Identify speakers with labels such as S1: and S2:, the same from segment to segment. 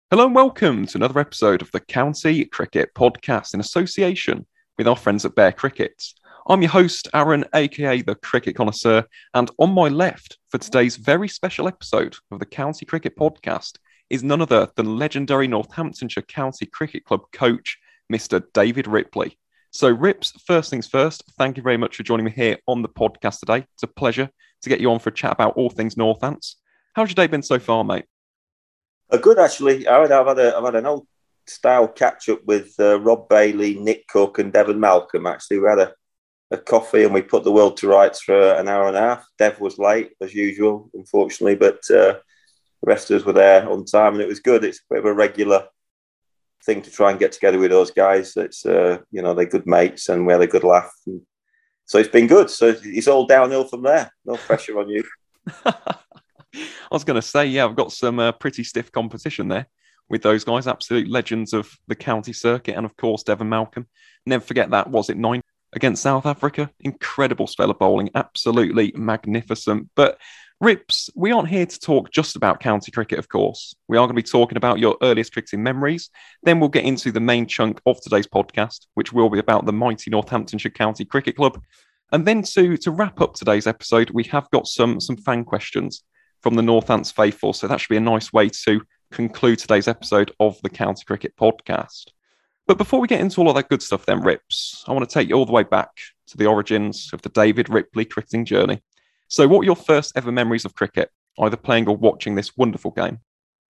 S1: Hello and welcome to another episode of the County Cricket Podcast in association with our friends at Bear Cricket. I'm your host, Aaron, aka the Cricket Connoisseur, and on my left for today's very special episode of the County Cricket Podcast is none other than legendary Northamptonshire County Cricket Club coach, Mr. David Ripley. So, Rips, first things first, thank you very much for joining me here on the podcast today. It's a pleasure to get you on for a chat about all things Northants. How's your day been so far, mate?
S2: Good, actually. I've had an old style catch up with Rob Bailey, Nick Cook, and Devon Malcolm. Actually, we had a coffee and we put the world to rights for an hour and a half. Dev was late as usual, unfortunately, but the rest of us were there on time, and it was good. It's a bit of a regular thing to try and get together with those guys. It's they're good mates and we had a good laugh. And so it's been good. So it's all downhill from there. No pressure on you.
S1: I was going to say, yeah, I've got some pretty stiff competition there with those guys, absolute legends of the county circuit, and of course, Devon Malcolm. Never forget that, was it 9 against South Africa? Incredible spell of bowling, absolutely magnificent. But Rips, we aren't here to talk just about county cricket, of course. We are going to be talking about your earliest cricketing memories. Then we'll get into the main chunk of today's podcast, which will be about the mighty Northamptonshire County Cricket Club. And then to wrap up today's episode, we have got some fan questions from the Northants faithful. So that should be a nice way to conclude today's episode of the County Cricket Podcast. But before we get into all of that good stuff then, Rips, I want to take you all the way back to the origins of the David Ripley cricketing journey. So what were your first ever memories of cricket, either playing or watching this wonderful game?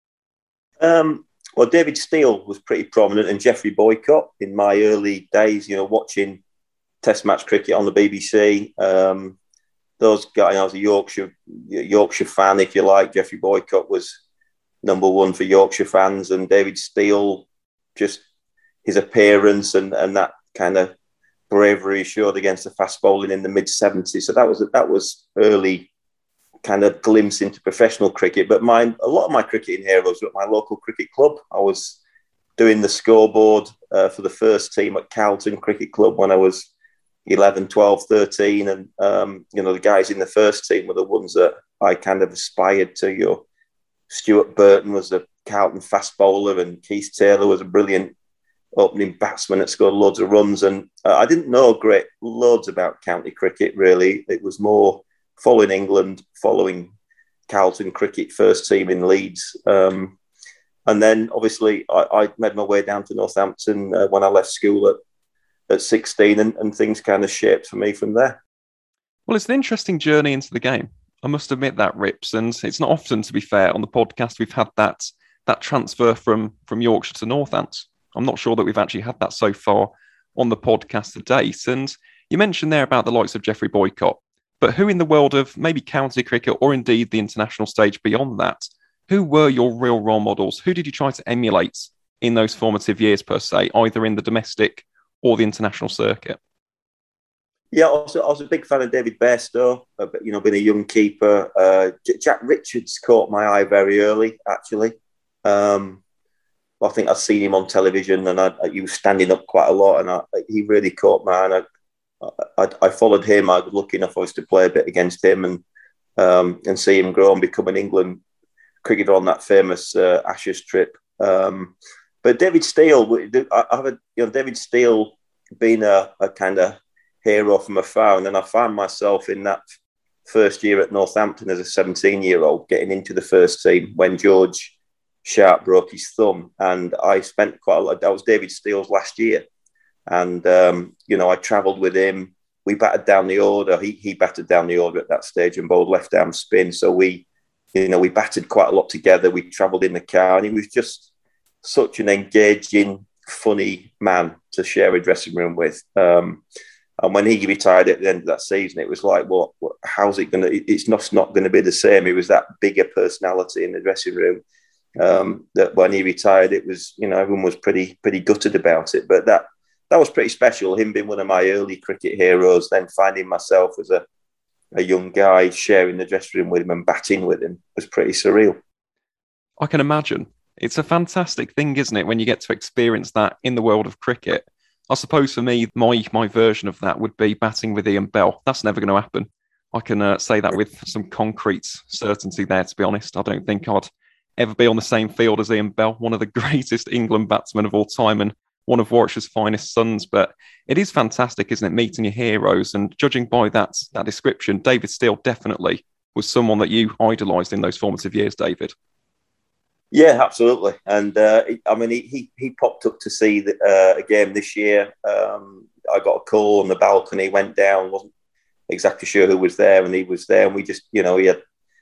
S2: Well, David Steele was pretty prominent, and Geoffrey Boycott in my early days, watching Test match cricket on the BBC. Those guys, I was a Yorkshire fan, if you like. Geoffrey Boycott was number one for Yorkshire fans, and David Steele, just his appearance and that kind of bravery he showed against the fast bowling in the mid-70s. So that was early kind of glimpse into professional cricket. But a lot of my cricketing heroes were at my local cricket club. I was doing the scoreboard for the first team at Carlton Cricket Club when I was 11, 12, 13. And, the guys in the first team were the ones that I kind of aspired to. Stuart Burton was a Carlton fast bowler, and Keith Taylor was a brilliant opening batsman that scored loads of runs. And I didn't know loads about county cricket, really. It was more following England, following Carlton Cricket first team in Leeds. And then, obviously, I made my way down to Northampton when I left school at 16, and things kind of shaped for me from there.
S1: Well, it's an interesting journey into the game. I must admit that, Rips, and it's not often, to be fair, on the podcast we've had that transfer from Yorkshire to Northants. I'm not sure that we've actually had that so far on the podcast to date. And you mentioned there about the likes of Geoffrey Boycott, but who in the world of maybe county cricket or indeed the international stage beyond that, who were your real role models? Who did you try to emulate in those formative years, per se, either in the domestic or the international circuit?
S2: Yeah, I was a big fan of David Bairstow, being a young keeper. Jack Richards caught my eye very early, actually. I think I'd seen him on television, and he was standing up quite a lot, and he really caught my eye. I followed him. I was lucky enough to play a bit against him and see him grow and become an England cricketer on that famous Ashes trip. But David Steele, David Steele being a kind of hero from afar, and then I found myself in that first year at Northampton as a 17-year-old getting into the first team when George Sharp broke his thumb, and I spent quite a lot. That was David Steele's last year, and I travelled with him. We batted down the order. He batted down the order at that stage and bowled left arm spin. So we batted quite a lot together. We travelled in the car, and he was just such an engaging, funny man to share a dressing room with. And when he retired at the end of that season, it was like, how's it going to? It's not going to be the same. He was that bigger personality in the dressing room. That when he retired, it was, everyone was pretty gutted about it. But that was pretty special. Him being one of my early cricket heroes, then finding myself as a young guy sharing the dressing room with him and batting with him was pretty surreal.
S1: I can imagine. It's a fantastic thing, isn't it, when you get to experience that in the world of cricket? I suppose for me, my version of that would be batting with Ian Bell. That's never going to happen. I can say that with some concrete certainty there, to be honest. I don't think I'd ever be on the same field as Ian Bell, one of the greatest England batsmen of all time and one of Warwickshire's finest sons. But it is fantastic, isn't it, meeting your heroes? And judging by that description, David Steele definitely was someone that you idolised in those formative years, David.
S2: Yeah, absolutely. And I mean, he popped up to see a game this year. I got a call on the balcony, went down, wasn't exactly sure who was there, and he was there. And we just, he had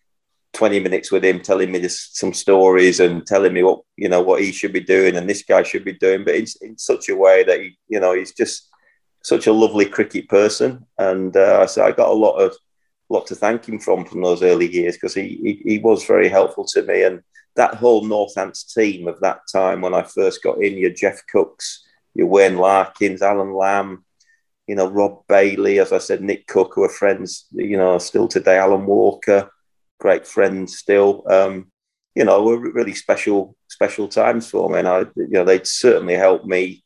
S2: 20 minutes with him, telling me just some stories and telling me what he should be doing and this guy should be doing, but in such a way that he's just such a lovely cricket person. And so I got a lot to thank him from those early years, because he was very helpful to me. And that whole Northants team of that time when I first got in, your Jeff Cooks, your Wayne Larkins, Alan Lamb, Rob Bailey, as I said, Nick Cook, who are friends, still today, Alan Walker, great friends still. Were really special times for me. And they'd certainly helped me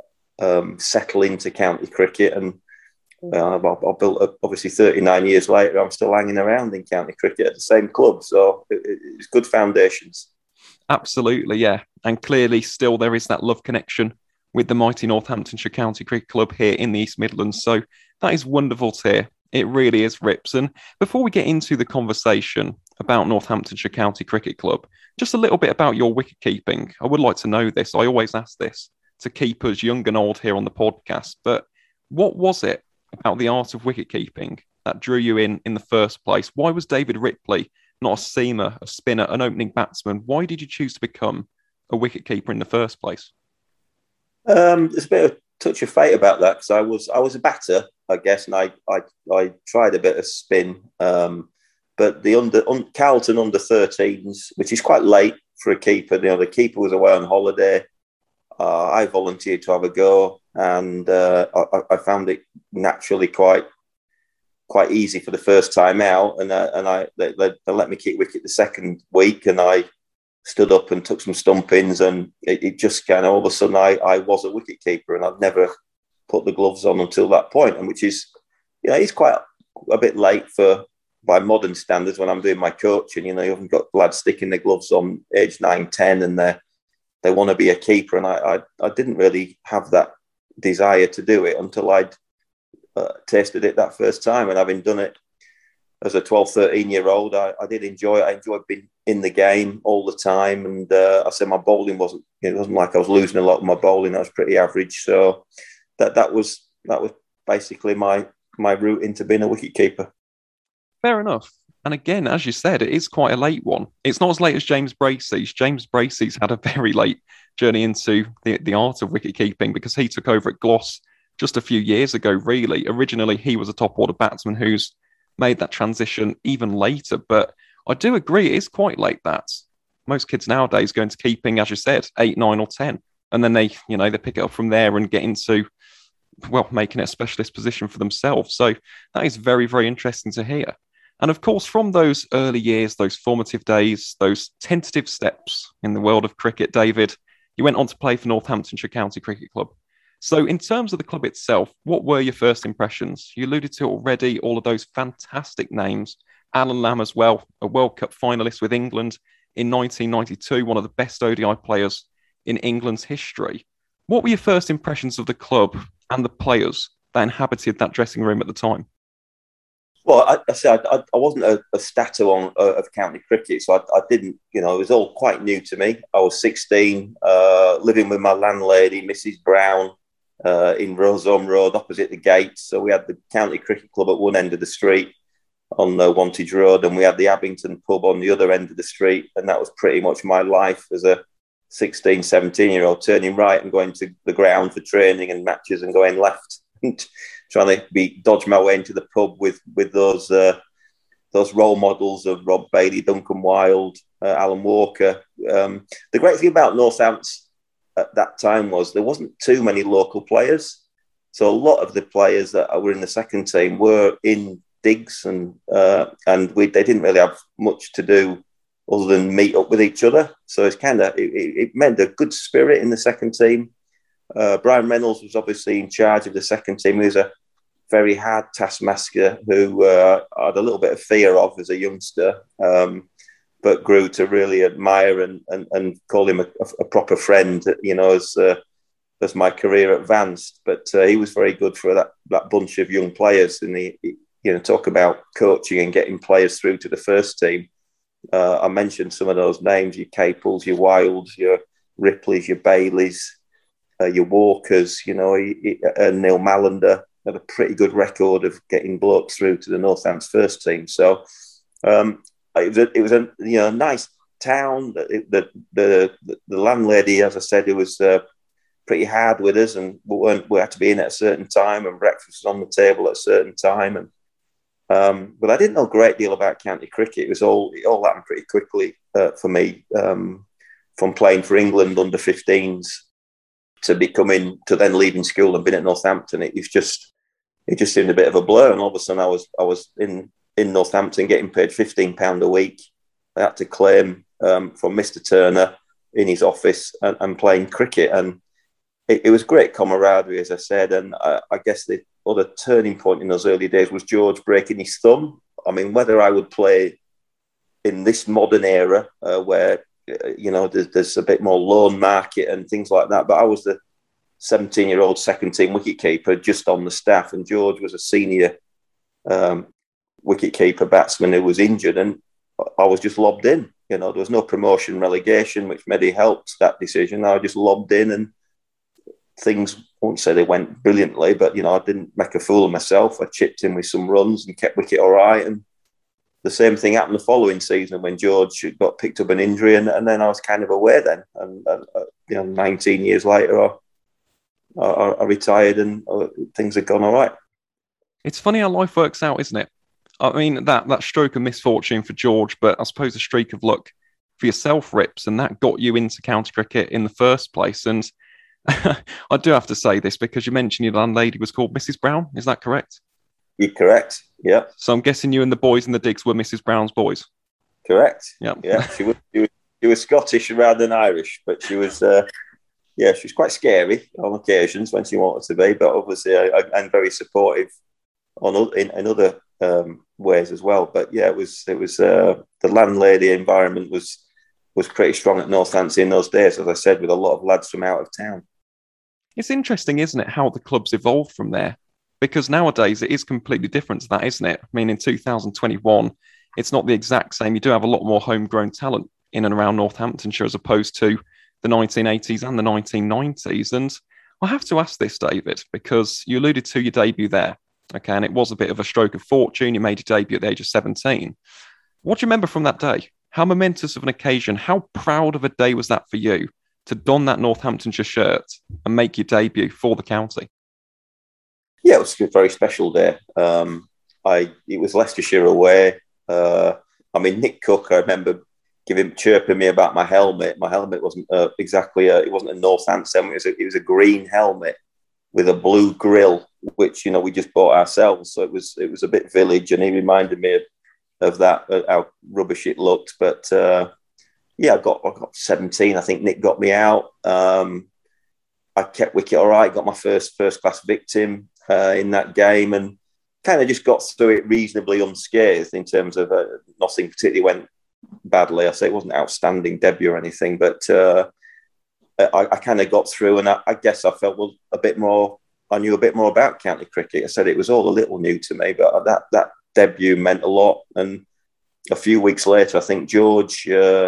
S2: settle into county cricket. And I built up, obviously 39 years later, I'm still hanging around in county cricket at the same club. So it's good foundations.
S1: Absolutely, yeah. And clearly still there is that love connection with the mighty Northamptonshire County Cricket Club here in the East Midlands. So that is wonderful to hear. It really is, Rips. And before we get into the conversation about Northamptonshire County Cricket Club, just a little bit about your wicket keeping. I would like to know this. I always ask this to keepers young and old here on the podcast. But what was it about the art of wicket keeping that drew you in the first place? Why was David Ripley not a seamer, a spinner, an opening batsman? Why did you choose to become a wicket keeper in the first place?
S2: There's a bit of touch of fate about that, because I was a batter, I guess, and I tried a bit of spin. But the Carlton under 13s, which is quite late for a keeper, the keeper was away on holiday. I volunteered to have a go, and I found it naturally quite easy for the first time out. And they let me keep wicket the second week, and I stood up and took some stumpings, and it just kind of all of a sudden I was a wicket keeper, and I'd never put the gloves on until that point, and which is, it's quite a bit late by modern standards when I'm doing my coaching. You haven't got lads sticking their gloves on age 9, 10, and they want to be a keeper, and I didn't really have that desire to do it until I'd tasted it that first time. And having done it as a 12, 13-year-old, I did enjoy it. I enjoyed being in the game all the time. And I said my bowling wasn't like I was losing a lot of my bowling. I was pretty average. So that was basically my route into being a wicketkeeper.
S1: Fair enough. And again, as you said, it is quite a late one. It's not as late as James Bracey's. James Bracey's had a very late journey into the art of wicket-keeping, because he took over at Gloss just a few years ago, really. Originally, he was a top-order batsman who's made that transition even later. But I do agree, it is quite late, that. Most kids nowadays go into keeping, as you said, 8, 9 or 10. And then they pick it up from there and get into, making it a specialist position for themselves. So that is very, very interesting to hear. And of course, from those early years, those formative days, those tentative steps in the world of cricket, David, you went on to play for Northamptonshire County Cricket Club. So in terms of the club itself, what were your first impressions? You alluded to already all of those fantastic names. Alan Lamb as well, a World Cup finalist with England in 1992, one of the best ODI players in England's history. What were your first impressions of the club and the players that inhabited that dressing room at the time?
S2: Well, I wasn't a statter of county cricket, so I didn't, it was all quite new to me. I was 16, living with my landlady, Mrs. Brown, in Roseham Road, opposite the gates. So we had the county cricket club at one end of the street on Wantage Road, and we had the Abington pub on the other end of the street. And that was pretty much my life as a 16, 17-year-old, turning right and going to the ground for training and matches, and going left and trying to dodge my way into the pub with those role models of Rob Bailey, Duncan Wilde, Alan Walker. The great thing about Northants at that time was there wasn't too many local players. So a lot of the players that were in the second team were in digs, and they didn't really have much to do other than meet up with each other. So it meant a good spirit in the second team. Brian Reynolds was obviously in charge of the second team. He was a very hard taskmaster who I had a little bit of fear of as a youngster. but grew to really admire and call him a proper friend, as my career advanced. But he was very good for that bunch of young players. And talk about coaching and getting players through to the first team. I mentioned some of those names: your Capels, your Wilds, your Ripleys, your Baileys, your Walkers. Neil Mallender had a pretty good record of getting blokes through to the Northants first team. So it was a nice town. The landlady, as I said, it was pretty hard with us, and we had to be in at a certain time, and breakfast was on the table at a certain time. And but I didn't know a great deal about county cricket. It all happened pretty quickly for me, from playing for England under 15s to then leaving school and being at Northampton. It just seemed a bit of a blur. And all of a sudden, I was in Northampton getting paid £15 a week. I had to claim from Mr. Turner in his office and playing cricket. And it was great camaraderie, as I said. And I guess the other turning point in those early days was George breaking his thumb. I mean, whether I would play in this modern era where, there's a bit more loan market and things like that, but I was the 17-year-old second team wicketkeeper just on the staff, and George was a senior wicketkeeper batsman who was injured, and I was just lobbed in. There was no promotion relegation, which maybe helped that decision. I just lobbed in, and things, I won't say they went brilliantly, but I didn't make a fool of myself. I chipped in with some runs and kept wicket all right. And the same thing happened the following season when George got picked up an injury, and then I was kind of away then. And 19 years later, I retired, and things had gone all right.
S1: It's funny how life works out, isn't it? I mean, that stroke of misfortune for George, but I suppose a streak of luck for yourself, Rips, and that got you into county cricket in the first place. And I do have to say this because you mentioned your landlady was called Mrs. Brown. Is that correct?
S2: You're correct. Yeah.
S1: So I'm guessing you and the boys in the digs were Mrs. Brown's boys.
S2: Correct.
S1: Yeah.
S2: Yeah. She was Scottish rather than Irish, but she was. She was quite scary on occasions when she wanted to be, but obviously and very supportive in other ways as well. But yeah, it was the landlady environment was pretty strong at Northampton in those days, as I said, with a lot of lads from out of town.
S1: It's interesting, isn't it, how the club's evolved from there? Because nowadays it is completely different to that, isn't it? I mean, in 2021, it's not the exact same. You do have a lot more homegrown talent in and around Northamptonshire as opposed to the 1980s and the 1990s. And I have to ask this, David, because you alluded to your debut there, okay, and it was a bit of a stroke of fortune. You made your debut at the age of 17. What do you remember from that day? How momentous of an occasion, how proud of a day was that for you to don that Northamptonshire shirt and make your debut for the county?
S2: Yeah, it was a very special day. It was Leicestershire away. Nick Cook, I remember chirping me about my helmet. My helmet wasn't it wasn't a Northampton. It was a green helmet with a blue grill, which we just bought ourselves. So it was a bit village, and he reminded me of that, how rubbish it looked. But I got 17. I think Nick got me out. I kept wicket all right. Got my first class victim in that game, and kind of just got through it reasonably unscathed in terms of nothing particularly went badly. I say it wasn't an outstanding debut or anything, but I kind of got through, and I guess I felt I knew a bit more about county cricket. I said it was all a little new to me, but that debut meant a lot. And a few weeks later, I think George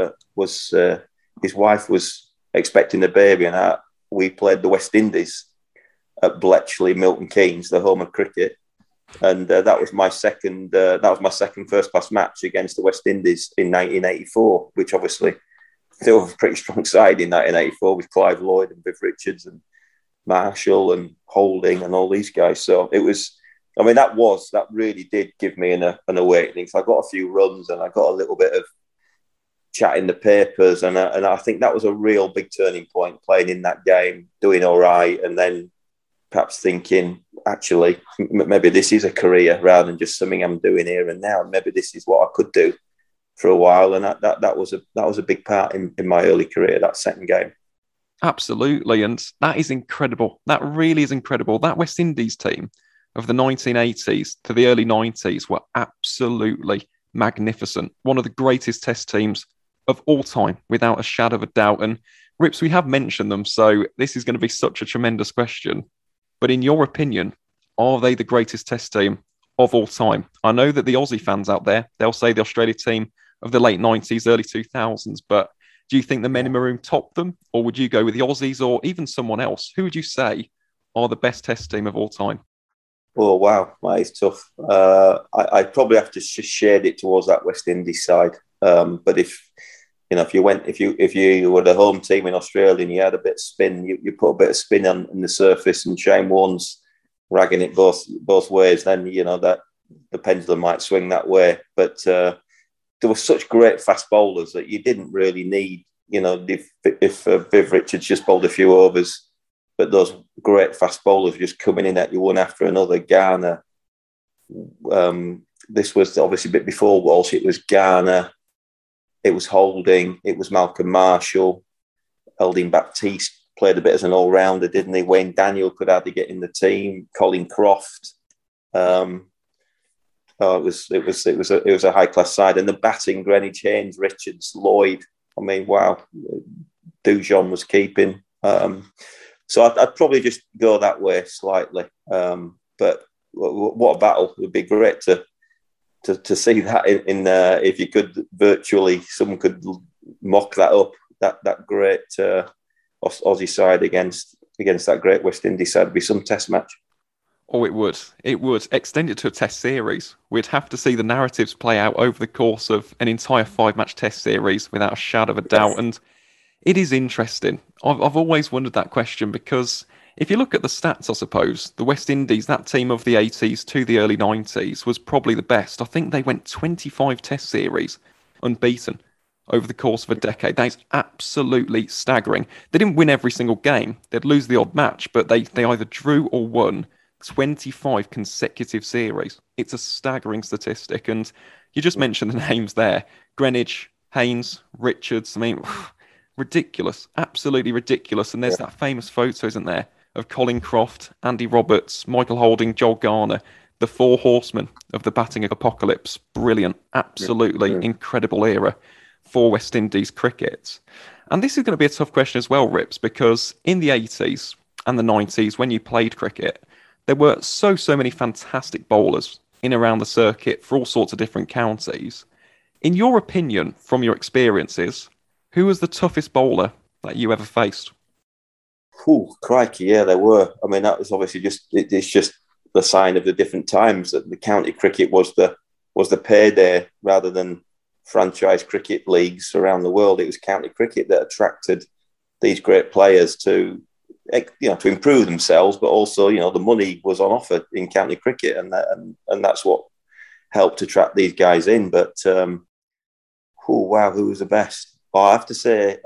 S2: his wife was expecting a baby, and we played the West Indies at Bletchley, Milton Keynes, the home of cricket. And that was my second first class match against the West Indies in 1984, which obviously they were a pretty strong side in 1984 with Clive Lloyd and Viv Richards and Marshall and Holding and all these guys. So it was, that really did give me an awakening. So I got a few runs and I got a little bit of chat in the papers, and I think that was a real big turning point, playing in that game, doing all right, and then perhaps thinking, actually, maybe this is a career rather than just something I'm doing here and now. Maybe this is what I could do for a while, and that was a big part in my early career, that second game.
S1: Absolutely, and that is incredible. That really is incredible. That West Indies team of the 1980s to the early 90s were absolutely magnificent. One of the greatest test teams of all time, without a shadow of a doubt. And Rips, we have mentioned them, so this is going to be such a tremendous question. But in your opinion, are they the greatest test team of all time? I know that the Aussie fans out there, they'll say the Australia team of the late 90s, early 2000s, but do you think the men in maroon top them, or would you go with the Aussies or even someone else? Who would you say are the best test team of all time?
S2: Oh wow, that is tough. I'd probably have to shade it towards that West Indies side. But if you were the home team in Australia and you had a bit of spin, you put a bit of spin on the surface, and Shane Warne's ragging it both ways, then that the pendulum might swing that way. But there were such great fast bowlers that you didn't really need, if Viv Richards just bowled a few overs, but those great fast bowlers just coming in at you one after another. Garner, this was obviously a bit before Walsh. It was Garner, it was Holding, it was Malcolm Marshall, Eldin Baptiste played a bit as an all-rounder, didn't he? Wayne Daniel could hardly get in the team. Colin Croft. It was a high-class side, and the batting: Greenwich, Haynes, Richards, Lloyd. I mean, wow. Dujon was keeping. So I'd probably just go that way slightly. But what a battle! It would be great to see that in if you could virtually, someone could mock that up. That great Aussie side against that great West Indies side would be some test match.
S1: Oh, it would. It would. Extend it to a test series. We'd have to see the narratives play out over the course of an entire 5-match test series without a shadow of a doubt. And it is interesting. I've always wondered that question, because if you look at the stats, I suppose, the West Indies, that team of the 80s to the early 90s, was probably the best. I think they went 25 test series unbeaten over the course of a decade. That is absolutely staggering. They didn't win every single game. They'd lose the odd match, but they either drew or won 25 consecutive series. It's a staggering statistic. And you just mentioned the names there. Greenwich, Haynes, Richards. I mean, ridiculous. Absolutely ridiculous. And there's that famous photo, isn't there, of Colin Croft, Andy Roberts, Michael Holding, Joel Garner, the four horsemen of the batting apocalypse. Brilliant. Absolutely incredible era for West Indies cricket. And this is going to be a tough question as well, Rips, because in the 80s and the 90s, when you played cricket, there were so many fantastic bowlers in around the circuit for all sorts of different counties. In your opinion, from your experiences, who was the toughest bowler that you ever faced?
S2: Oh, crikey, yeah, there were. I mean, that was obviously it's just the sign of the different times that the county cricket was the payday rather than franchise cricket leagues around the world. It was county cricket that attracted these great players to improve themselves, but also, the money was on offer in county cricket, and that's what helped attract these guys in. But who was the best? I have to say,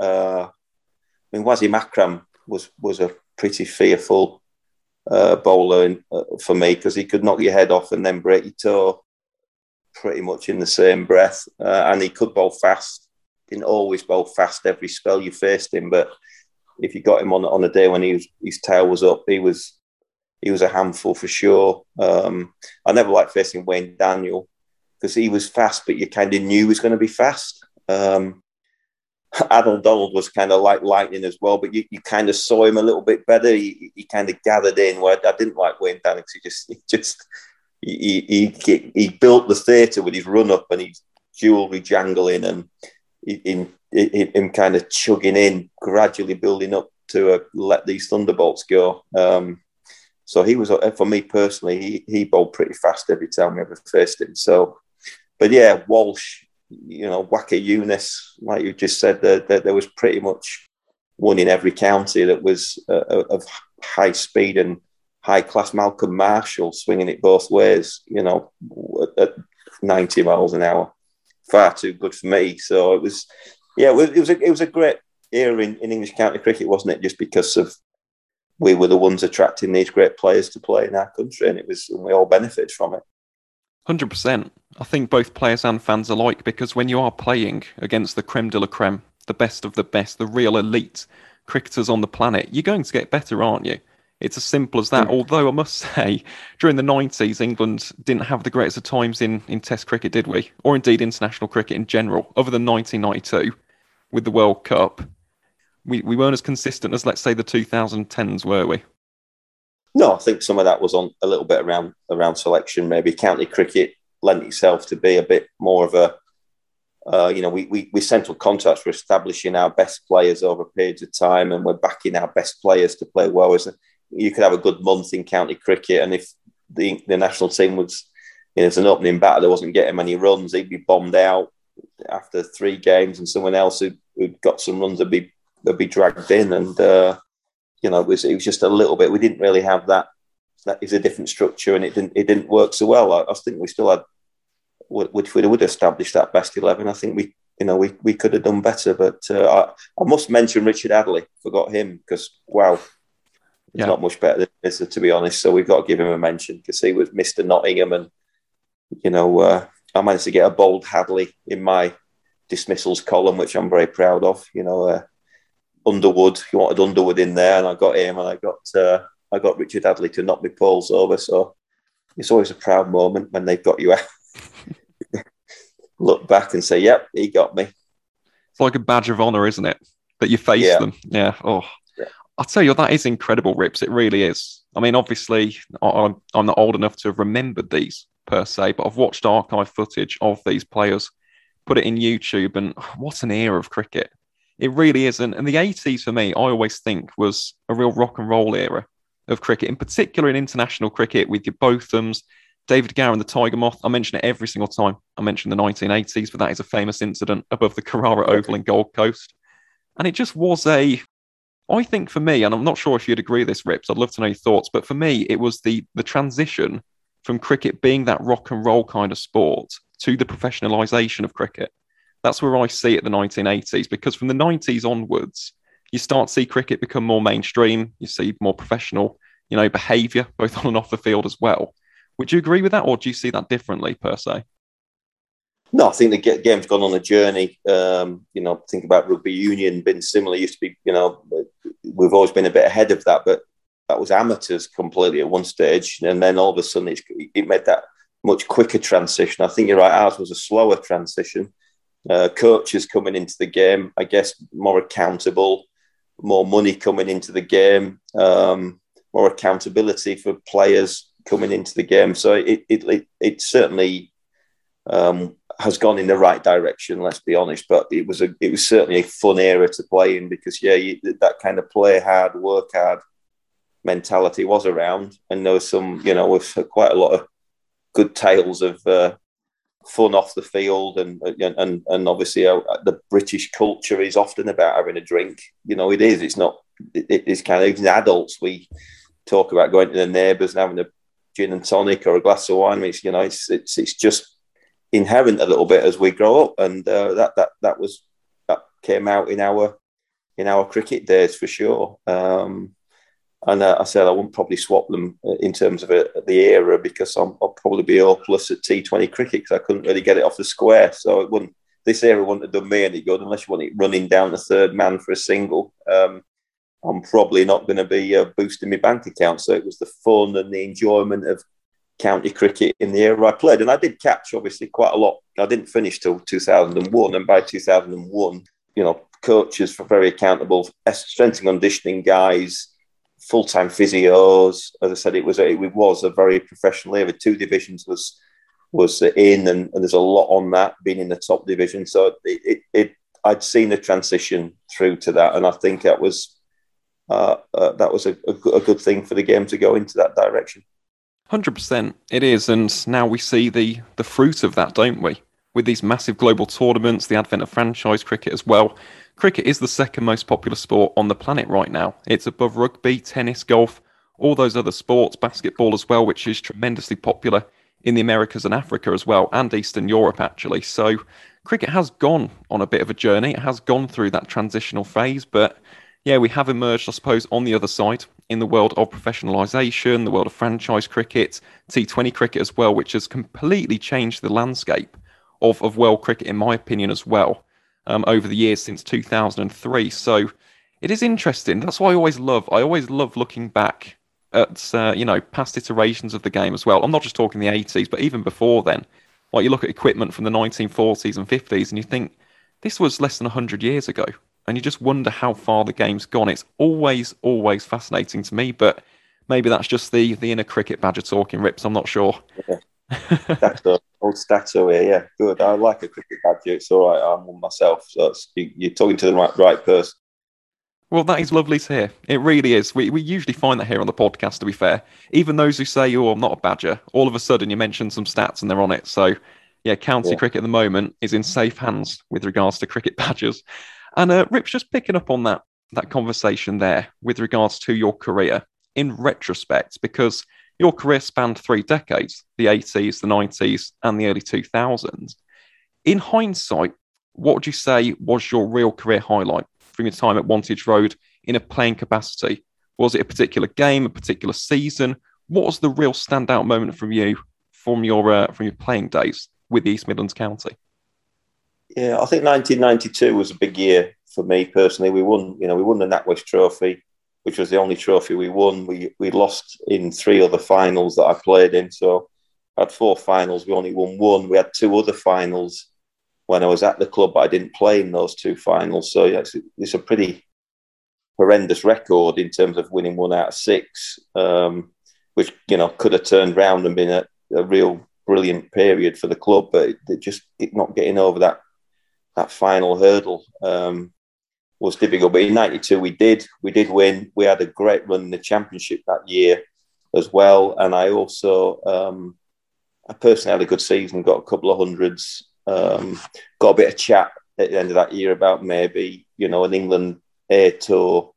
S2: Wasim Akram was a pretty fearful bowler for me, because he could knock your head off and then break your toe pretty much in the same breath, and he could bowl fast. Didn't always bowl fast every spell you faced him, but if you got him on a day when his tail was up, he was a handful for sure. I never liked facing Wayne Daniel because he was fast, but you kind of knew he was going to be fast. Adel Donald was kind of like lightning as well, but you kind of saw him a little bit better. He kind of gathered in, where I didn't like Wayne Daniel because he built the theatre with his run up and his jewellery jangling and him kind of chugging in, gradually building up to let these thunderbolts go. So he was, for me personally, he bowled pretty fast every time we ever faced him. So, but yeah, Walsh, Waqar Younis, like you just said, there was pretty much one in every county that was of high speed and high class. Malcolm Marshall swinging it both ways, at 90 miles an hour. Far too good for me. So it was a great era in English county cricket, wasn't it? Just because we were the ones attracting these great players to play in our country, and we all benefited from it.
S1: 100%. I think both players and fans alike, because when you are playing against the creme de la creme, the best of the best, the real elite cricketers on the planet, you're going to get better, aren't you? It's as simple as that. Although I must say, during the 90s, England didn't have the greatest of times in Test cricket, did we? Or indeed international cricket in general, other than 1992 with the World Cup. We weren't as consistent as, let's say, the 2010s, were we?
S2: No, I think some of that was on a little bit around selection. Maybe county cricket lent itself to be a bit more of a, we central contacts were establishing our best players over periods of time, and we're backing our best players to play well. As you could have a good month in county cricket, and if the national team was, as an opening batter, there wasn't getting many runs, he'd be bombed out after 3 games, and someone else who'd got some runs would be dragged in, and it was just a little bit. We didn't really have that. That is a different structure, and it didn't work so well. I think we still had, which we would establish that best 11. I think we could have done better, but I must mention Richard Hadlee. Forgot him because wow, he's not much better than this, to be honest. So we've got to give him a mention because he was Mr. Nottingham, and I managed to get a bold Hadlee in my dismissals column, which I'm very proud of. Underwood, you wanted Underwood in there, and I got him, and I got Richard Hadlee to knock my poles over. So it's always a proud moment when they've got you out. Look back and say, "Yep, he got me."
S1: It's like a badge of honour, isn't it? That you face them. Yeah. Oh, yeah. I'll tell you, that is incredible, Rips. It really is. I mean, obviously, I'm not old enough to have remembered these per se, but I've watched archive footage of these players, put it in YouTube, and what an era of cricket. It really is. And the 80s, for me, I always think was a real rock and roll era of cricket, in particular in international cricket with your Bothams, David Gower and the Tiger Moth. I mention it every single time I mention the 1980s, but that is a famous incident above the Carrara Oval in Gold Coast. And it just was I think for me, and I'm not sure if you'd agree with this, Rips, I'd love to know your thoughts, but for me, it was the transition from cricket being that rock and roll kind of sport to the professionalisation of cricket. That's where I see it, the 1980s, because from the 90s onwards, you start to see cricket become more mainstream. You see more professional, behaviour, both on and off the field as well. Would you agree with that, or do you see that differently, per se?
S2: No, I think the game's gone on a journey. Think about rugby union being similar. It used to be, we've always been a bit ahead of that, but that was amateurs completely at one stage. And then all of a sudden, it made that much quicker transition. I think you're right, ours was a slower transition. Coaches coming into the game, I guess, more accountable, more money coming into the game, more accountability for players coming into the game. So it certainly has gone in the right direction. Let's be honest, but it was certainly a fun era to play in because that kind of play hard, work hard mentality was around, and there was some, with quite a lot of good tales of fun off the field, and obviously the British culture is often about having a drink. It is. It's not. It's kind of, even adults, we talk about going to the neighbours and having a gin and tonic or a glass of wine. It's just inherent a little bit as we grow up, and that came out in our cricket days for sure. And I said I wouldn't probably swap them in terms of the era because I'll probably be all plus at T20 cricket because I couldn't really get it off the square. So this era wouldn't have done me any good unless you want it running down the third man for a single. I'm probably not going to be boosting my bank account. So it was the fun and the enjoyment of county cricket in the era I played. And I did catch, obviously, quite a lot. I didn't finish till 2001. And by 2001, coaches were very accountable, strength and conditioning guys, full-time physios. As I said, it was a very professional era. 2 divisions was in, and there's a lot on that, being in the top division. So I'd seen the transition through to that, and I think that was a good thing for the game to go into that direction.
S1: 100%, it is, and now we see the fruit of that, don't we? With these massive global tournaments, the advent of franchise cricket as well. Cricket is the second most popular sport on the planet right now. It's above rugby, tennis, golf, all those other sports, basketball as well, which is tremendously popular in the Americas and Africa as well, and Eastern Europe actually. So cricket has gone on a bit of a journey. It has gone through that transitional phase, but yeah, we have emerged, I suppose, on the other side in the world of professionalisation, the world of franchise cricket, T20 cricket as well, which has completely changed the landscape of world cricket, in my opinion, as well, over the years since 2003. So it is interesting. That's why I always love looking back at past iterations of the game as well. I'm not just talking the 80s, but even before then. Like you look at equipment from the 1940s and 50s, and you think this was less than 100 years ago, and you just wonder how far the game's gone. It's always fascinating to me, but maybe that's just the inner cricket badger talking, Rips. I'm not sure.
S2: Yeah. Stato, old Stato here, yeah, good. I like a cricket badger. It's all right. I'm one myself, so you're talking to the right person.
S1: Well, that is lovely to hear. It really is. We usually find that here on the podcast, to be fair. Even those who say, oh, I'm not a badger, all of a sudden you mention some stats and they're on it. So, yeah, county cricket at the moment is in safe hands with regards to cricket badgers. And Rip's just picking up on that conversation there with regards to your career in retrospect, because your career spanned 3 decades, the 80s, the 90s, and the early 2000s. In hindsight, what would you say was your real career highlight from your time at Wantage Road in a playing capacity? Was it a particular game, a particular season? What was the real standout moment from you from your playing days with the East Midlands County?
S2: Yeah, I think 1992 was a big year for me personally. We won the NatWest Trophy, which was the only trophy we won. We lost in 3 other finals that I played in. So I had 4 finals. We only won 1. We had 2 other finals when I was at the club, but I didn't play in those 2 finals. So yeah, it's a pretty horrendous record in terms of winning 1 out of 6, which could have turned round and been a real brilliant period for the club, but it just not getting over that final hurdle was difficult. But in '92 we did win. We had a great run in the championship that year as well, and I also I personally had a good season, got a couple of hundreds. Got a bit of chat at the end of that year about maybe, an England A tour.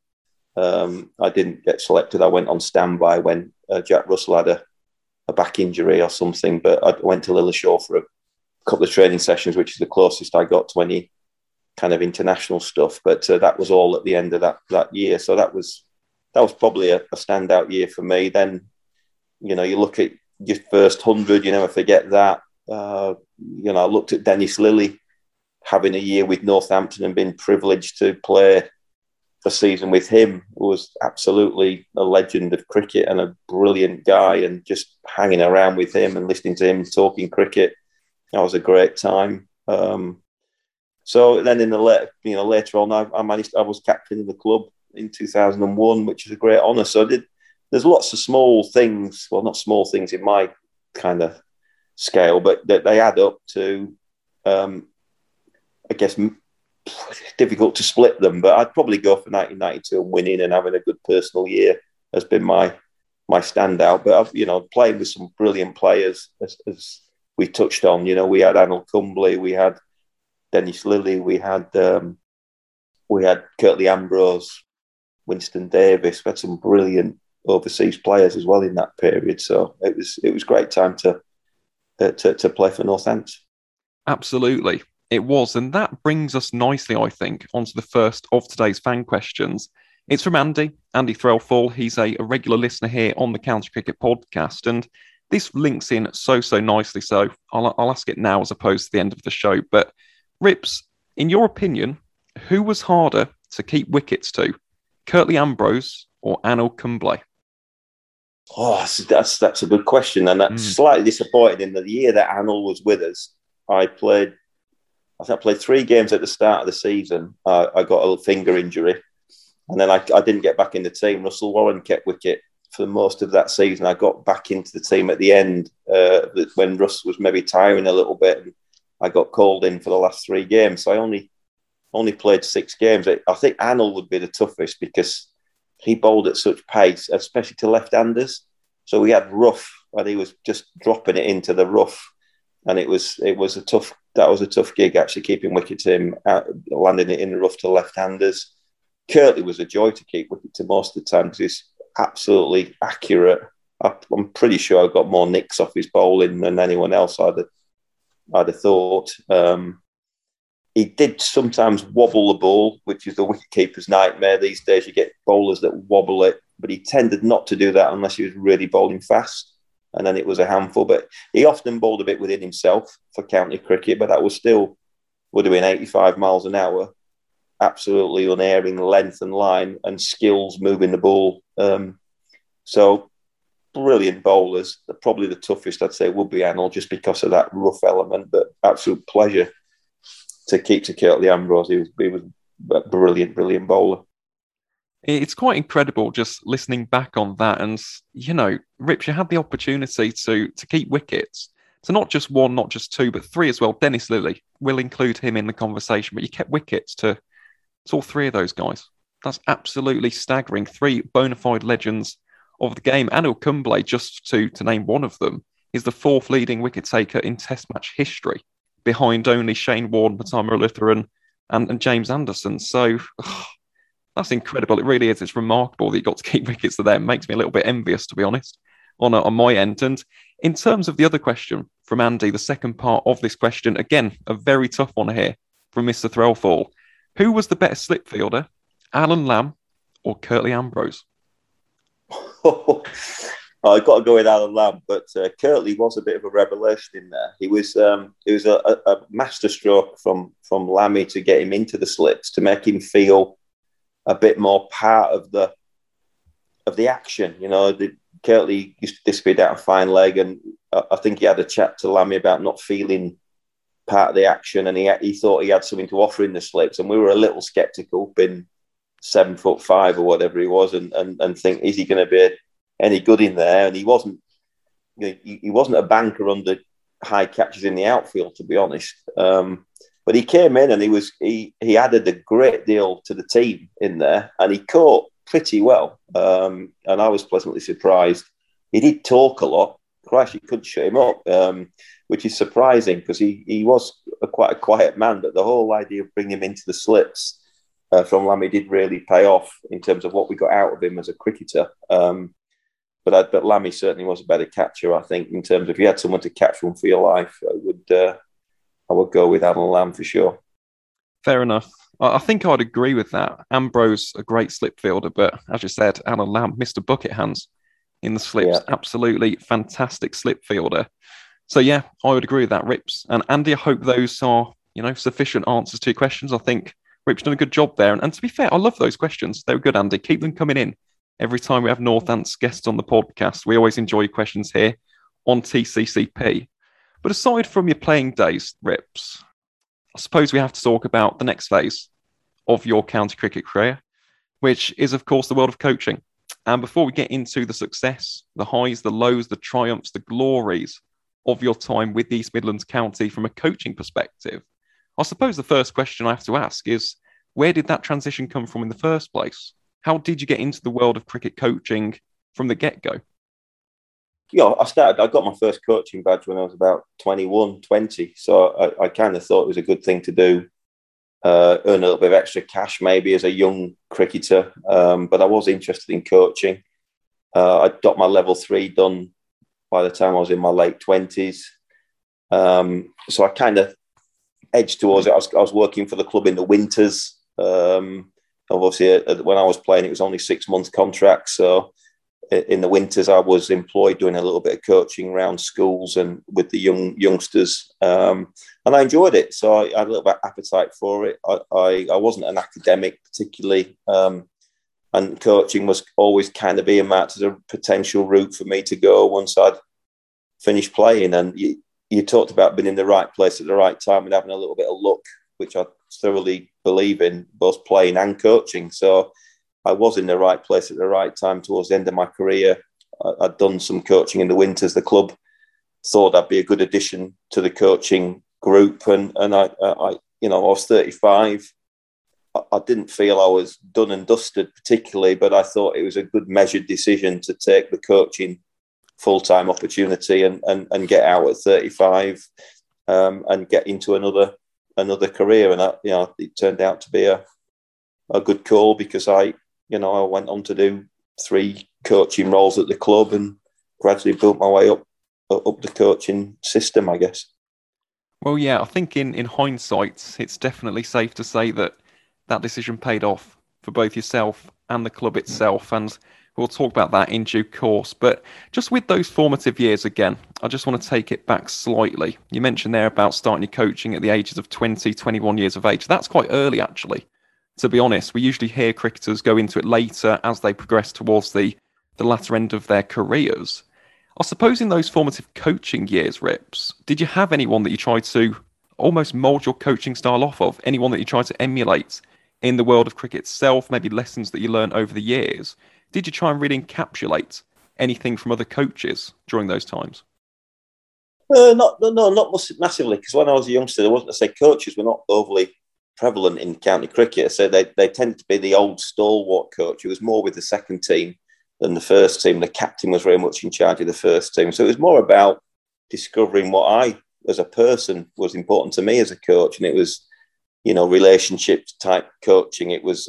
S2: I didn't get selected. I went on standby when Jack Russell had a back injury or something, but I went to Lilleshall for a couple of training sessions, which is the closest I got to any kind of international stuff. But that was all at the end of that year. So that was probably a standout year for me. Then, you look at your first 100, you never forget that. I looked at Dennis Lillee having a year with Northampton and being privileged to play a season with him, who was absolutely a legend of cricket and a brilliant guy, and just hanging around with him and listening to him talking cricket. That was a great time. So then in the later on, I was captain of the club in 2001, which is a great honour. So there's lots of small things, well, not small things in my kind of scale, but that they add up to, I guess, difficult to split them. But I'd probably go for 1992 and winning and having a good personal year has been my standout. But I've playing with some brilliant players, as we touched on. We had Anil Kumble, we had Dennis Lillee, we had Curtly Ambrose, Winston Davis. We had some brilliant overseas players as well in that period. So it was great time to play for Northants.
S1: Absolutely, it was. And that brings us nicely, I think, onto the first of today's fan questions. It's from Andy Threlfall. He's a regular listener here on the County Cricket Podcast, and this links in so nicely. So I'll ask it now as opposed to the end of the show. But Rips, in your opinion, who was harder to keep wickets to, Curtly Ambrose or Anil Kumble?
S2: Oh, that's a good question, and that's slightly disappointing. In the year that Anil was with us, I played 3 games at the start of the season. I got a finger injury, and then I didn't get back in the team. Russell Warren kept wicket for most of that season. I got back into the team at the end when Russ was maybe tiring a little bit, and I got called in for the last 3 games. So I only played 6 games. I think Anil would be the toughest because he bowled at such pace, especially to left-handers. So we had rough, and he was just dropping it into the rough, and it was a tough. That was a tough gig, actually, keeping wicket to him, landing it in the rough to left-handers. Curtly was a joy to keep wicket to most of the time because he's absolutely accurate. I'm pretty sure I got more nicks off his bowling than anyone else I'd have thought. He did sometimes wobble the ball, which is the wicketkeeper's nightmare. These days, you get bowlers that wobble it, but he tended not to do that unless he was really bowling fast, and then it was a handful. But he often bowled a bit within himself for county cricket, but that was still would have been 85 miles an hour, absolutely unerring length and line and skills moving the ball So brilliant bowlers. Probably the toughest, I'd say, would be Arnold, just because of that rough element. But absolute pleasure to keep to Curtly Ambrose. He was a brilliant bowler.
S1: It's quite incredible just listening back on that. And, Rips, you had the opportunity to keep wickets. So not just one, not just two, but three as well. Dennis Lillee, we'll include him in the conversation, but you kept wickets to all three of those guys. That's absolutely staggering. Three bona fide legends of the game. Anil Kumble, just to name one of them, is the fourth leading wicket taker in Test match history, behind only Shane Warne, Patama Muralitharan, and James Anderson. So that's incredible. It really is. It's remarkable that you got to keep wickets to them. It makes me a little bit envious, to be honest, on my end. And in terms of the other question from Andy, the second part of this question, again, a very tough one here from Mr. Threlfall. Who was the better slip fielder, Alan Lamb or Curtly Ambrose?
S2: I've got to go with Alan Lamb, but Curtly was a bit of a revelation in there. It was a masterstroke from Lammy to get him into the slips, to make him feel a bit more part of the action. Curtly used to disappear down a fine leg, and I think he had a chat to Lammy about not feeling part of the action, and he thought he had something to offer in the slips, and we were a little sceptical, being 7'5" or whatever he was, and think, is he going to be any good in there? And he wasn't. He wasn't a banker under high catches in the outfield, to be honest. But he came in and he added a great deal to the team in there, and he caught pretty well. And I was pleasantly surprised. He did talk a lot. Christ, you couldn't shut him up, which is surprising, because he was quite a quiet man. But the whole idea of bringing him into the slips from Lammy did really pay off in terms of what we got out of him as a cricketer. But Lammy certainly was a better catcher, I think, in terms of if you had someone to catch one for your life, I would go with Alan Lamb for sure.
S1: Fair enough. I think I'd agree with that. Ambrose, a great slip fielder, but as you said, Alan Lamb, Mr. Bucket Hands in the slips, absolutely fantastic slip fielder. So yeah, I would agree with that, Rips. And Andy, I hope those are, sufficient answers to your questions. I think Rips done a good job there. And to be fair, I love those questions. They were good, Andy. Keep them coming in. Every time we have Northants guests on the podcast, we always enjoy your questions here on TCCP. But aside from your playing days, Rips, I suppose we have to talk about the next phase of your county cricket career, which is, of course, the world of coaching. And before we get into the success, the highs, the lows, the triumphs, the glories of your time with East Midlands County from a coaching perspective, I suppose the first question I have to ask is, where did that transition come from in the first place? How did you get into the world of cricket coaching from the get-go?
S2: I got my first coaching badge when I was about 21, 20. So I kind of thought it was a good thing to do, earn a little bit of extra cash maybe as a young cricketer. But I was interested in coaching. I got my level 3 done by the time I was in my late 20s. So I kind of edged towards it. I was working for the club in the winters. Obviously, when I was playing, it was only 6 months contract. So in the winters, I was employed doing a little bit of coaching around schools and with the youngsters, and I enjoyed it. So I had a little bit of appetite for it. I wasn't an academic particularly, and coaching was always kind of earmarked as a potential route for me to go once I'd finished playing. And you talked about being in the right place at the right time and having a little bit of luck, which I thoroughly believe in, both playing and coaching. So I was in the right place at the right time towards the end of my career. I'd done some coaching in the winters. The club thought I'd be a good addition to the coaching group, and I was 35. I didn't feel I was done and dusted particularly, but I thought it was a good measured decision to take the coaching full-time opportunity and get out at 35 and get into another career. And it turned out to be a good call, because I went on to do 3 coaching roles at the club and gradually built my way up the coaching system, I guess.
S1: Well, yeah, I think in hindsight, it's definitely safe to say that decision paid off for both yourself and the club itself. And we'll talk about that in due course. But just with those formative years again, I just want to take it back slightly. You mentioned there about starting your coaching at the ages of 20, 21 years of age. That's quite early, actually. To be honest, we usually hear cricketers go into it later as they progress towards the the latter end of their careers. I suppose in those formative coaching years, Rips, did you have anyone that you tried to almost mould your coaching style off of? Anyone that you tried to emulate in the world of cricket itself, maybe lessons that you learned over the years? Did you try and really encapsulate anything from other coaches during those times?
S2: Not massively, because when I was a youngster, there wasn't, I say, coaches were not overly prevalent in county cricket. So they tended to be the old stalwart coach. It was more with the second team than the first team. The captain was very much in charge of the first team. So it was more about discovering what I, as a person, was important to me as a coach. And it was, relationship type coaching.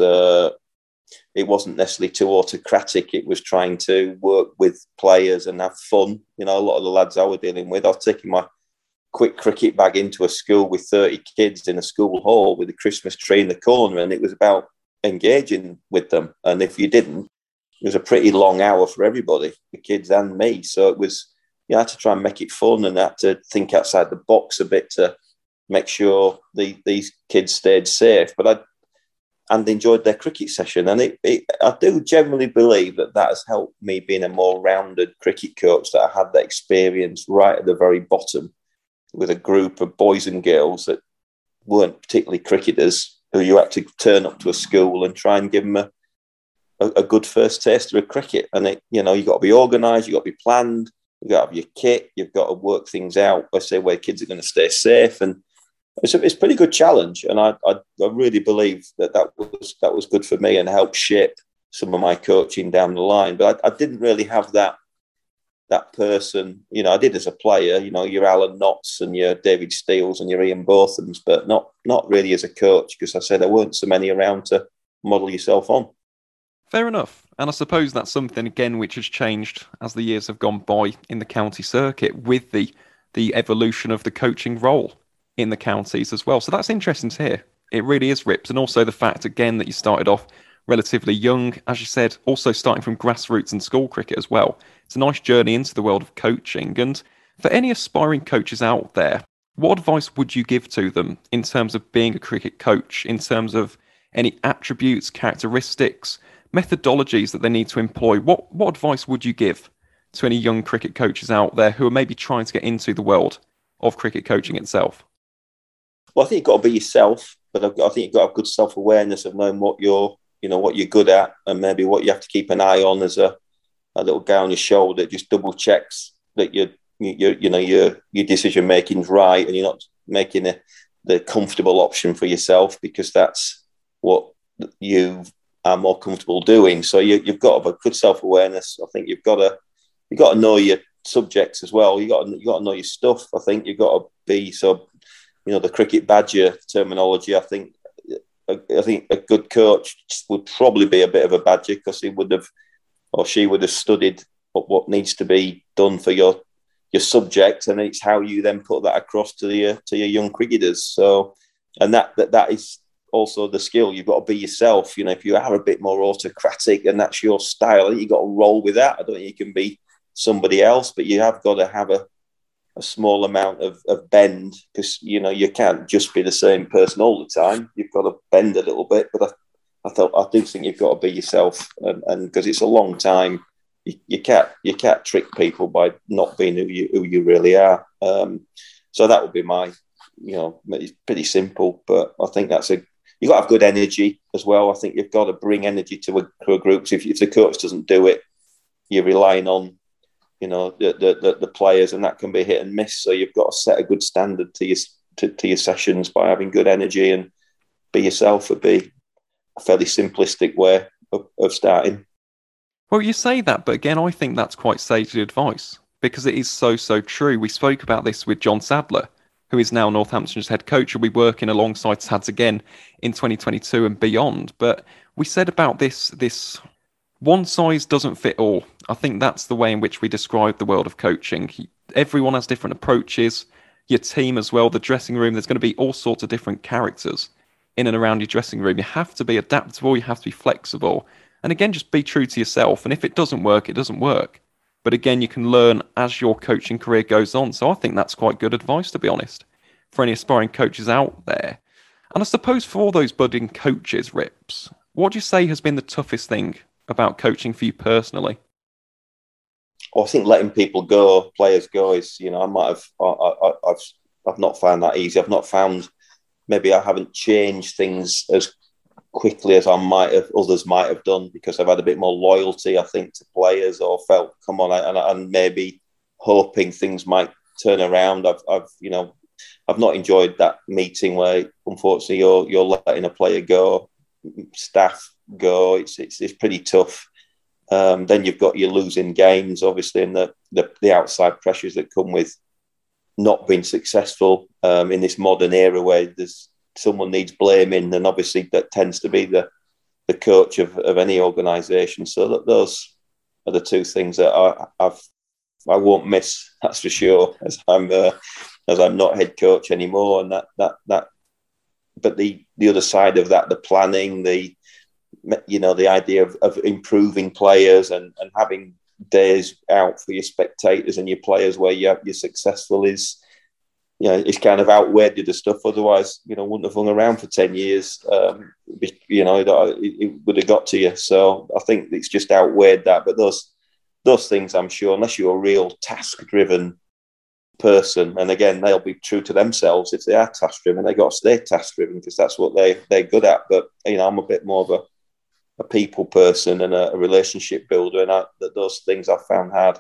S2: It wasn't necessarily too autocratic. It was trying to work with players and have fun. A lot of the lads I was dealing with, I was taking my quick cricket bag into a school with 30 kids in a school hall with a Christmas tree in the corner, and it was about engaging with them. And if you didn't, it was a pretty long hour for everybody, the kids and me. So it was, you had to try and make it fun, and had to think outside the box a bit to make sure these kids stayed safe. But and enjoyed their cricket session. And I do generally believe that has helped me being a more rounded cricket coach, that I had that experience right at the very bottom with a group of boys and girls that weren't particularly cricketers, who you had to turn up to a school and try and give them a good first taster of cricket. And you've got to be organised, you've got to be planned, you've got to have your kit, you've got to work things out, I say, where kids are going to stay safe. And it's a pretty good challenge, and I really believe that was good for me and helped shape some of my coaching down the line. But I didn't really have that person. I did as a player. Your Alan Knotts and your David Steels and your Ian Bothams, but not really as a coach, because I said there weren't so many around to model yourself on.
S1: Fair enough. And I suppose that's something, again, which has changed as the years have gone by in the county circuit, with the evolution of the coaching role in the counties as well. So that's interesting to hear. It really is, Rips. And also the fact, again, that you started off relatively young, as you said, also starting from grassroots and school cricket as well. It's a nice journey into the world of coaching. And for any aspiring coaches out there, what advice would you give to them in terms of being a cricket coach, in terms of any attributes, characteristics, methodologies that they need to employ? What advice would you give to any young cricket coaches out there who are maybe trying to get into the world of cricket coaching itself?
S2: Well, I think you've got to be yourself, but I think you've got to have good self-awareness of knowing what you're good at, and maybe what you have to keep an eye on as a little guy on your shoulder that just double checks that your decision making is right, and you're not making the comfortable option for yourself, because that's what you are more comfortable doing. So you've got to have a good self-awareness. I think you've got to know your subjects as well. You got to know your stuff. I think you've got to be so. The cricket badger terminology, I think a good coach would probably be a bit of a badger, because he would have, or she would have, studied what needs to be done for your subject, and it's how you then put that across to your young cricketers. So, and that is also the skill. You've got to be yourself. If you are a bit more autocratic and that's your style, you've got to roll with that. I don't think you can be somebody else, but you have got to have a small amount of bend, because you can't just be the same person all the time. You've got to bend a little bit. But I do think you've got to be yourself, and because it's a long time, you can't trick people by not being who you really are. So that would be my, it's pretty simple, but I think you've got to have good energy as well. I think you've got to bring energy to a group. So if the coach doesn't do it, you're relying on the players, and that can be hit and miss. So you've got to set a good standard to your sessions by having good energy, and be yourself. Would be a fairly simplistic way of starting.
S1: Well, you say that, but again, I think that's quite sage advice, because it is so true. We spoke about this with John Sadler, who is now Northampton's head coach, and we'll be working alongside Sads again in 2022 and beyond. But we said about this one size doesn't fit all. I think that's the way in which we describe the world of coaching. Everyone has different approaches, your team as well, the dressing room. There's going to be all sorts of different characters in and around your dressing room. You have to be adaptable, you have to be flexible. And again, just be true to yourself. And if it doesn't work, it doesn't work. But again, you can learn as your coaching career goes on. So I think that's quite good advice, to be honest, for any aspiring coaches out there. And I suppose for all those budding coaches, Rips, what do you say has been the toughest thing about coaching for you personally?
S2: I think letting people go, players go, is I might have I've not found that easy. I've not found maybe I haven't changed things as quickly as others might have done because I've had a bit more loyalty, I think, to players or felt come on and maybe hoping things might turn around. I've not enjoyed that meeting where unfortunately you're letting a player go, staff go. It's pretty tough. Then you've got your losing games, obviously, and the outside pressures that come with not being successful in this modern era where there's someone needs blaming, and obviously that tends to be the coach of any organisation. So those are the two things that I won't miss. That's for sure. As I'm not head coach anymore, and that. But the other side of that, the planning, the idea of improving players and having days out for your spectators and your players where you're successful is, it's kind of outweighed the other stuff. Otherwise, wouldn't have hung around for 10 years. It would have got to you. So I think it's just outweighed that. But those things, I'm sure, unless you're a real task-driven person, and again, they'll be true to themselves. If they are task-driven, they got to stay task-driven because that's what they're good at. But I'm a bit more of a people person and a relationship builder, and those things I've found hard.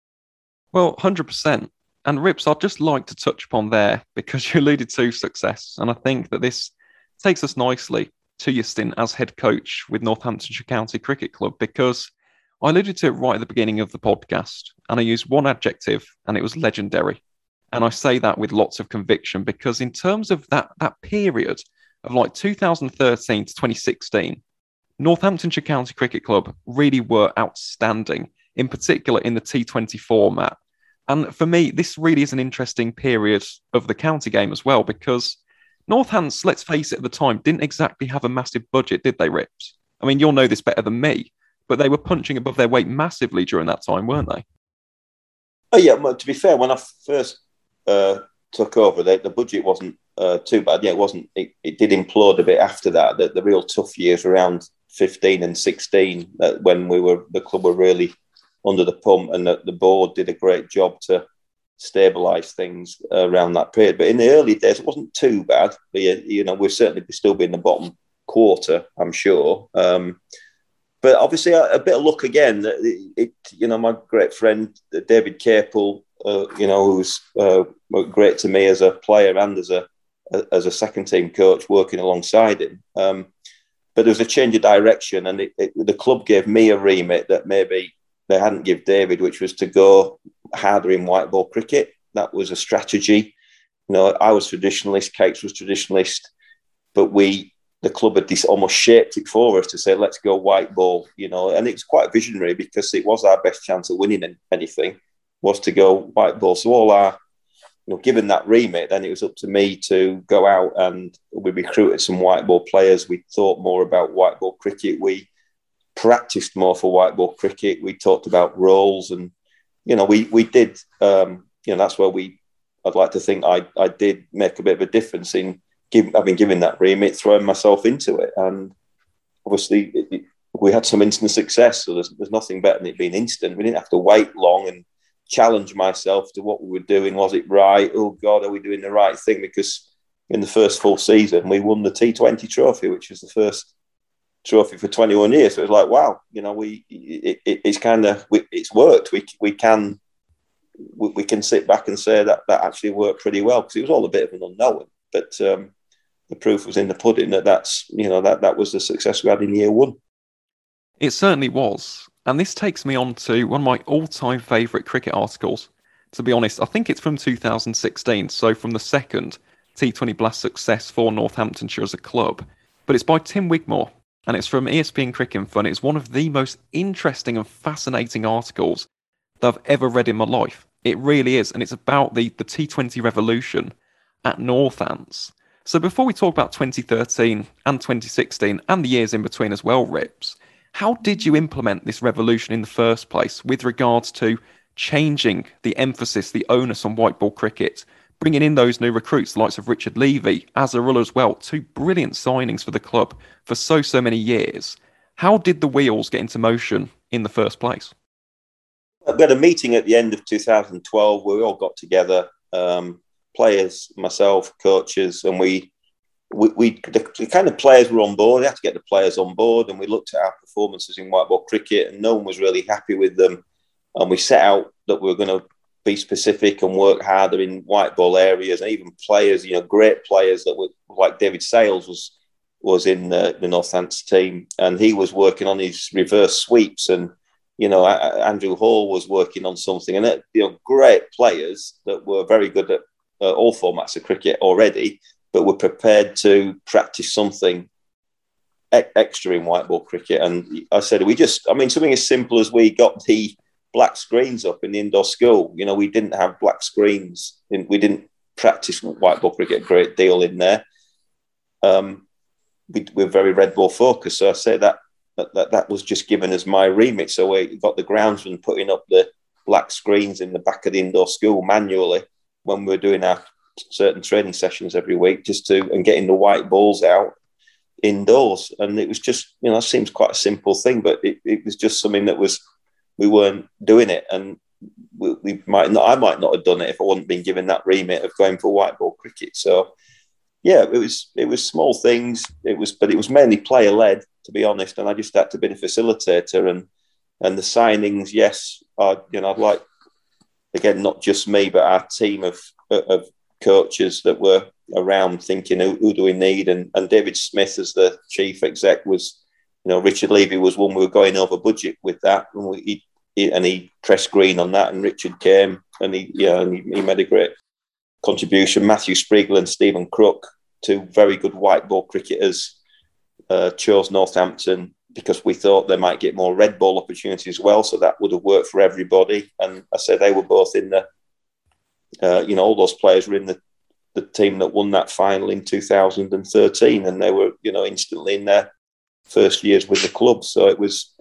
S1: Well, 100%. And Rips, I'd just like to touch upon there because you alluded to success. And I think that this takes us nicely to your stint as head coach with Northamptonshire County Cricket Club, because I alluded to it right at the beginning of the podcast and I used one adjective and it was legendary. And I say that with lots of conviction because in terms of that period of like 2013 to 2016, Northamptonshire County Cricket Club really were outstanding, in particular in the T20 format. And for me, this really is an interesting period of the county game as well, because Northants, let's face it, at the time, didn't exactly have a massive budget, did they, Rips? I mean, you'll know this better than me, but they were punching above their weight massively during that time, weren't they?
S2: Oh, yeah. Well, to be fair, when I first took over, the budget wasn't too bad. Yeah, it wasn't. It did implode a bit after that. The real tough years around 15 and 16, when the club were really under the pump, and the board did a great job to stabilise things around that period. But in the early days, it wasn't too bad. But, we'd certainly still be in the bottom quarter, I'm sure. But obviously, a bit of luck again. My great friend David Capel, who's great to me as a player and as a second team coach, working alongside him. But there was a change of direction, and the club gave me a remit that maybe they hadn't given David, which was to go harder in white ball cricket. That was a strategy. I was traditionalist, Cakes was traditionalist, but the club had almost shaped it for us to say, let's go white ball, and it was quite visionary because it was our best chance of winning anything, was to go white ball. So all our, given that remit, then it was up to me to go out, and we recruited some white ball players. We thought more about white ball cricket. We practiced more for white ball cricket. We talked about roles, and we did. That's where I'd like to think I did make a bit of a difference in having given that remit, throwing myself into it, and obviously we had some instant success. So there's nothing better than it being instant. We didn't have to wait long and challenge myself to what we were doing. Was it right? Oh God, are we doing the right thing? Because in the first full season, we won the T20 trophy, which was the first trophy for 21 years. So it was like, wow, it's worked. We can sit back and say that actually worked pretty well, because it was all a bit of an unknown. But the proof was in the pudding that was the success we had in year one.
S1: It certainly was. And this takes me on to one of my all-time favourite cricket articles. To be honest, I think it's from 2016, so from the second T20 Blast success for Northamptonshire as a club. But it's by Tim Wigmore, and it's from ESPN Cricinfo, and it's one of the most interesting and fascinating articles that I've ever read in my life. It really is, and it's about the T20 revolution at Northants. So before we talk about 2013 and 2016 and the years in between as well, Rips, how did you implement this revolution in the first place with regards to changing the emphasis, the onus on white ball cricket, bringing in those new recruits, the likes of Richard Levy, Azarullah as well, two brilliant signings for the club for so many years? How did the wheels get into motion in the first place?
S2: we had a meeting at the end of 2012 where we all got together, players, myself, coaches, and the kind of players were on board. We had to get the players on board, and we looked at our performances in white ball cricket, and no one was really happy with them. And we set out that we were going to be specific and work harder in white ball areas, and even players, great players that were like David Sales was in the Northants team, and he was working on his reverse sweeps, and Andrew Hall was working on something, and great players that were very good at all formats of cricket already, but were prepared to practice something extra in white ball cricket. And I said, something as simple as we got the black screens up in the indoor school. We didn't have black screens. We didn't practice white ball cricket a great deal in there. We're very red ball focused. So I say that was just given as my remit. So we got the groundsman putting up the black screens in the back of the indoor school manually when we were doing our certain training sessions every week, and getting the white balls out indoors. And it was just, it seems quite a simple thing, but it was just something that we weren't doing it. And I might not have done it if I hadn't been given that remit of going for white ball cricket. So yeah, it was small things. But it was mainly player led, to be honest. And I just had to be the facilitator, and the signings. Yes, I'd like, again, not just me, but our team of coaches that were around thinking, who do we need? And David Smith as the chief exec was, Richard Levy was one we were going over budget with that, and he pressed green on that, and Richard came and he made a great contribution. Matthew Spriggle and Stephen Crook, two very good white ball cricketers, chose Northampton because we thought they might get more red ball opportunities as well, so that would have worked for everybody. And I said they were both in the all those players were in the team that won that final in 2013, and they were, instantly in their first years with the club. So it was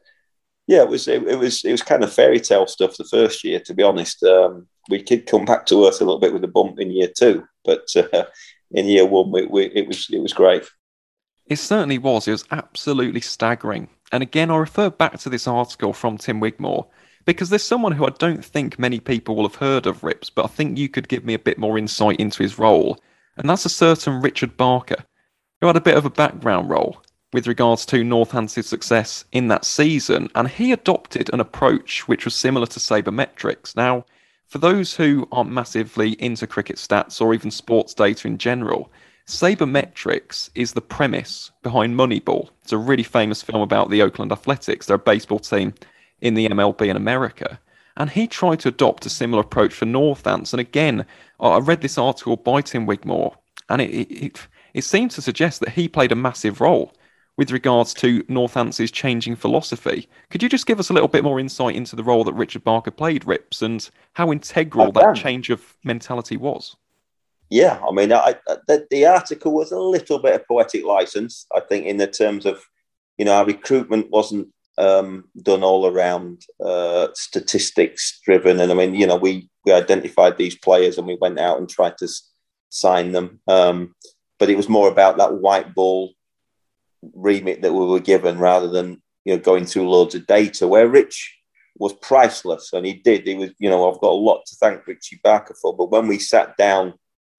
S2: kind of fairy tale stuff the first year, to be honest. We did come back to earth a little bit with a bump in year 2, but in year 1, it was great.
S1: It certainly was. It was absolutely staggering. And again, I refer back to this article from Tim Wigmore, because there's someone who I don't think many people will have heard of, Rips, but I think you could give me a bit more insight into his role. And that's a certain Richard Barker, who had a bit of a background role with regards to Northampton's success in that season. And he adopted an approach which was similar to sabermetrics. Now, for those who aren't massively into cricket stats or even sports data in general, sabermetrics is the premise behind Moneyball. It's a really famous film about the Oakland Athletics. They're a baseball team in the MLB in America. And he tried to adopt a similar approach for Northants. And again, I read this article by Tim Wigmore, and it seemed to suggest that he played a massive role with regards to Northants' changing philosophy. Could you just give us a little bit more insight into the role that Richard Barker played, Rips, and how integral that change of mentality was?
S2: Yeah, I mean, the article was a little bit of poetic license, I think, in the terms of, our recruitment wasn't done all around statistics driven. And I mean, we identified these players and we went out and tried to sign them. But it was more about that white ball remit that we were given rather than, going through loads of data, where Rich was priceless. And he was, I've got a lot to thank Richie Barker for. But when we sat down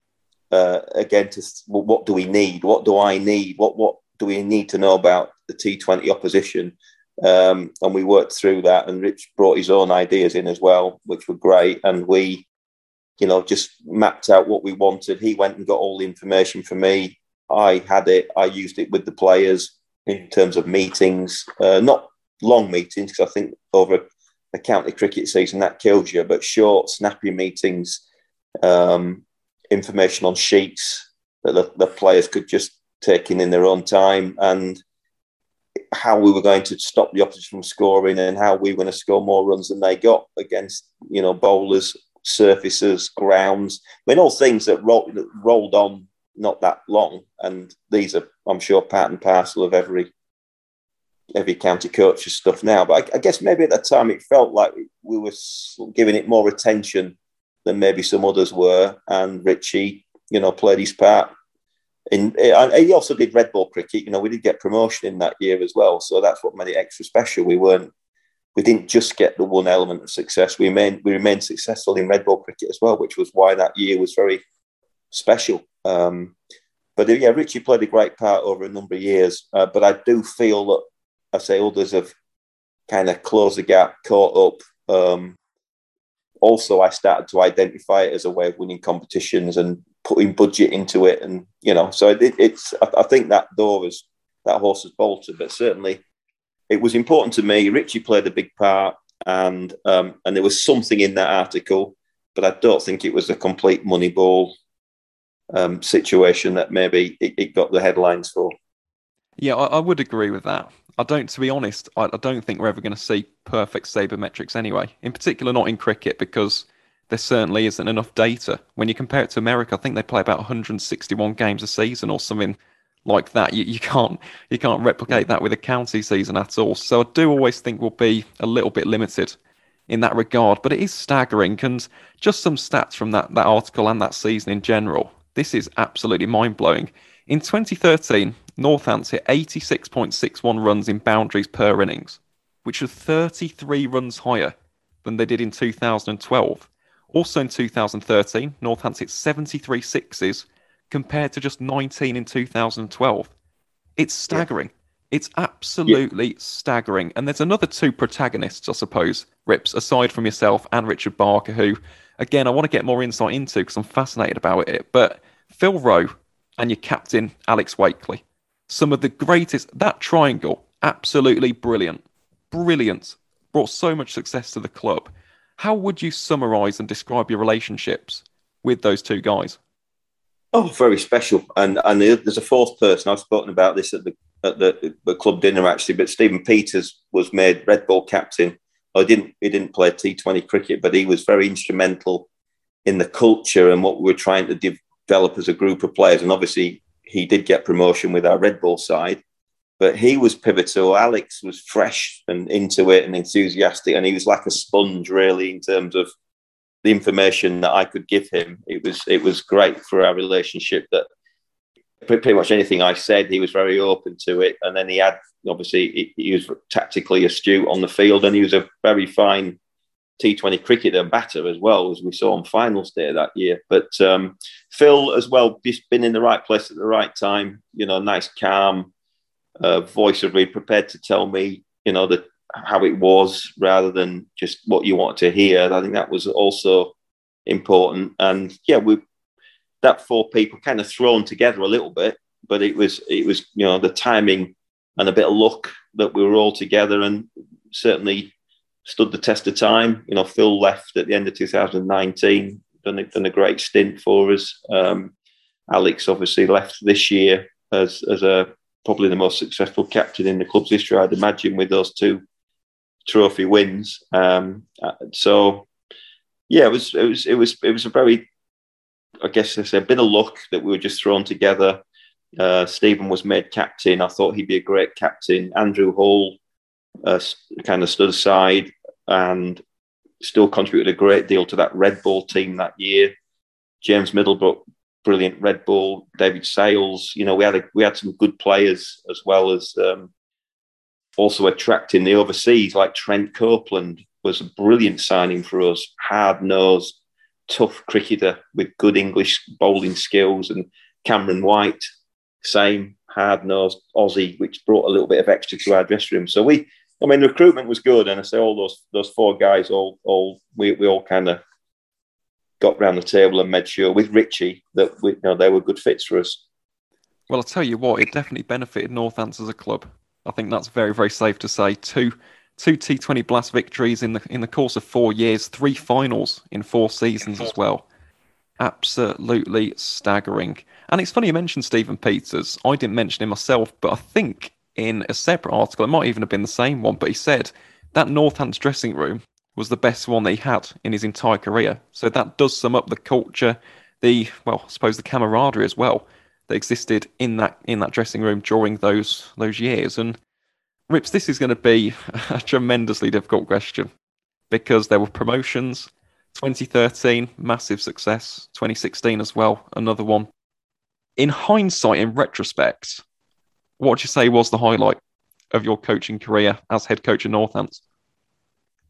S2: again what do we need? What do I need? What do we need to know about the T20 opposition? And we worked through that, and Rich brought his own ideas in as well, which were great. And we, just mapped out what we wanted. He went and got all the information for me. I had it. I used it with the players in terms of meetings, not long meetings, because I think over a county cricket season that kills you, but short, snappy meetings, information on sheets that the players could just take in their own time, and how we were going to stop the opposition from scoring, and how we were going to score more runs than they got against, bowlers, surfaces, grounds. I mean, all things that rolled on not that long. And these are, I'm sure, part and parcel of every county coach's stuff now. But I guess maybe at that time it felt like we were giving it more attention than maybe some others were. And Richie, played his part. And he also did red ball cricket. We did get promotion in that year as well. So that's what made it extra special. We weren't we didn't just get the one element of success. We remained successful in red ball cricket as well, which was why that year was very special. But yeah, Richie played a great part over a number of years. But I do feel that, I say, others have kind of closed the gap, caught up. Also, I started to identify it as a way of winning competitions and putting budget into it, and so it's. I think that horse has bolted, but certainly it was important to me. Richie played a big part, and there was something in that article, but I don't think it was a complete Moneyball situation that maybe it got the headlines for.
S1: Yeah, I would agree with that. To be honest, I don't think we're ever going to see perfect sabermetrics anyway. In particular, not in cricket, because there certainly isn't enough data. When you compare it to America, I think they play about 161 games a season or something like that. You can't replicate that with a county season at all. So I do always think we'll be a little bit limited in that regard. But it is staggering, and just some stats from that article and that season in general. This is absolutely mind-blowing. In 2013, Northants hit 86.61 runs in boundaries per innings, which was 33 runs higher than they did in 2012. Also in 2013, Northants hit 73 sixes compared to just 19 in 2012. It's staggering. Yeah. It's absolutely staggering. And there's another two protagonists, I suppose, Rips, aside from yourself and Richard Barker, who, again, I want to get more insight into because I'm fascinated about it. But Phil Rowe and your captain, Alex Wakely. Some of the greatest, that triangle, absolutely brilliant. Brilliant. Brought so much success to the club. How would you summarise and describe your relationships with those two guys?
S2: Oh, very special. And there's a fourth person. I've spoken about this at the club dinner, actually, but Stephen Peters was made red ball captain. He didn't play T20 cricket, but he was very instrumental in the culture and what we were trying to develop as a group of players. And obviously, he did get promotion with our red ball side, but he was pivotal. Alex was fresh and into it and enthusiastic, and he was like a sponge, really, in terms of the information that I could give him. It was great for our relationship that pretty much anything I said, he was very open to it. And then he was tactically astute on the field, and he was a very fine T20 cricketer and batter as well, as we saw on finals day that year. But Phil as well, just been in the right place at the right time. Nice, calm voice of reed, prepared to tell me, how it was rather than just what you want to hear. I think that was also important. And that four people kind of thrown together a little bit, but it was the timing and a bit of luck that we were all together, and certainly stood the test of time. Phil left at the end of 2019, done a great stint for us. Alex obviously left this year as probably the most successful captain in the club's history, I'd imagine, with those two trophy wins. So yeah, it was a very, I guess I say, a bit of luck that we were just thrown together. Stephen was made captain. I thought he'd be a great captain. Andrew Hull kind of stood aside and still contributed a great deal to that red ball team that year. James Middlebrook, brilliant red ball. David Sales, we had some good players, as well as also attracting the overseas, like Trent Copeland was a brilliant signing for us. Hard-nosed, tough cricketer with good English bowling skills. And Cameron White, same hard-nosed Aussie, which brought a little bit of extra to our dressing room. So the recruitment was good, and I say all those four guys, we all kind of got round the table and made sure with Richie that they were good fits for us.
S1: Well, I'll tell you what, it definitely benefited Northants as a club. I think that's very, very safe to say. Two T20 Blast victories in the course of 4 years, 3 finals in 4 seasons as well. Absolutely staggering. And it's funny you mentioned Stephen Peters. I didn't mention him myself, but I think in a separate article, it might even have been the same one, but he said that Northants dressing room was the best one that he had in his entire career. So that does sum up the culture, I suppose the camaraderie as well that existed in that dressing room during those years. And Rips, this is going to be a tremendously difficult question because there were promotions. 2013, massive success. 2016 as well, another one. In hindsight, in retrospect, what would you say was the highlight of your coaching career as head coach of Northants?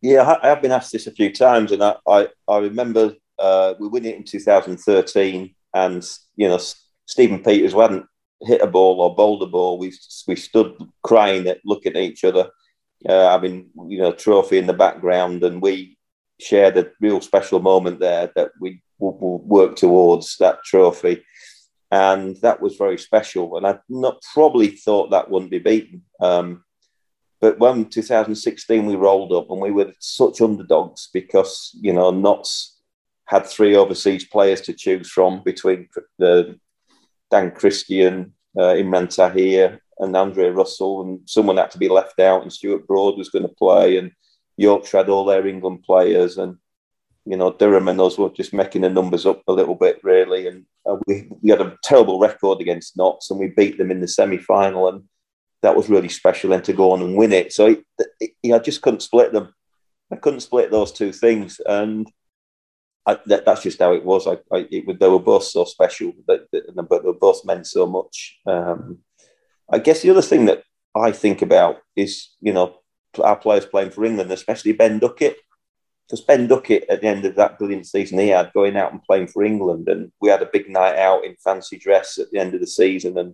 S2: Yeah, I have been asked this a few times, and I remember we won it in 2013, and Stephen Peters, who hadn't hit a ball or bowled a ball, we stood crying at looking at each other, having trophy in the background, and we shared a real special moment there that we will work towards that trophy, and that was very special. And I not probably thought that wouldn't be beaten. But when 2016 we rolled up and we were such underdogs because, Notts had three overseas players to choose from between the Dan Christian, Imran Tahir and Andre Russell, and someone had to be left out and Stuart Broad was going to play, and Yorkshire had all their England players, and, Durham and us were just making the numbers up a little bit, really. And we had a terrible record against Notts and we beat them in the semi-final, and that was really special, and to go on and win it. So I just couldn't split them. I couldn't split those two things, and that's just how it was. They were both so special, but they both meant so much. I guess the other thing that I think about is, our players playing for England, especially Ben Duckett, because Ben Duckett, at the end of that brilliant season he had, going out and playing for England, and we had a big night out in fancy dress at the end of the season, and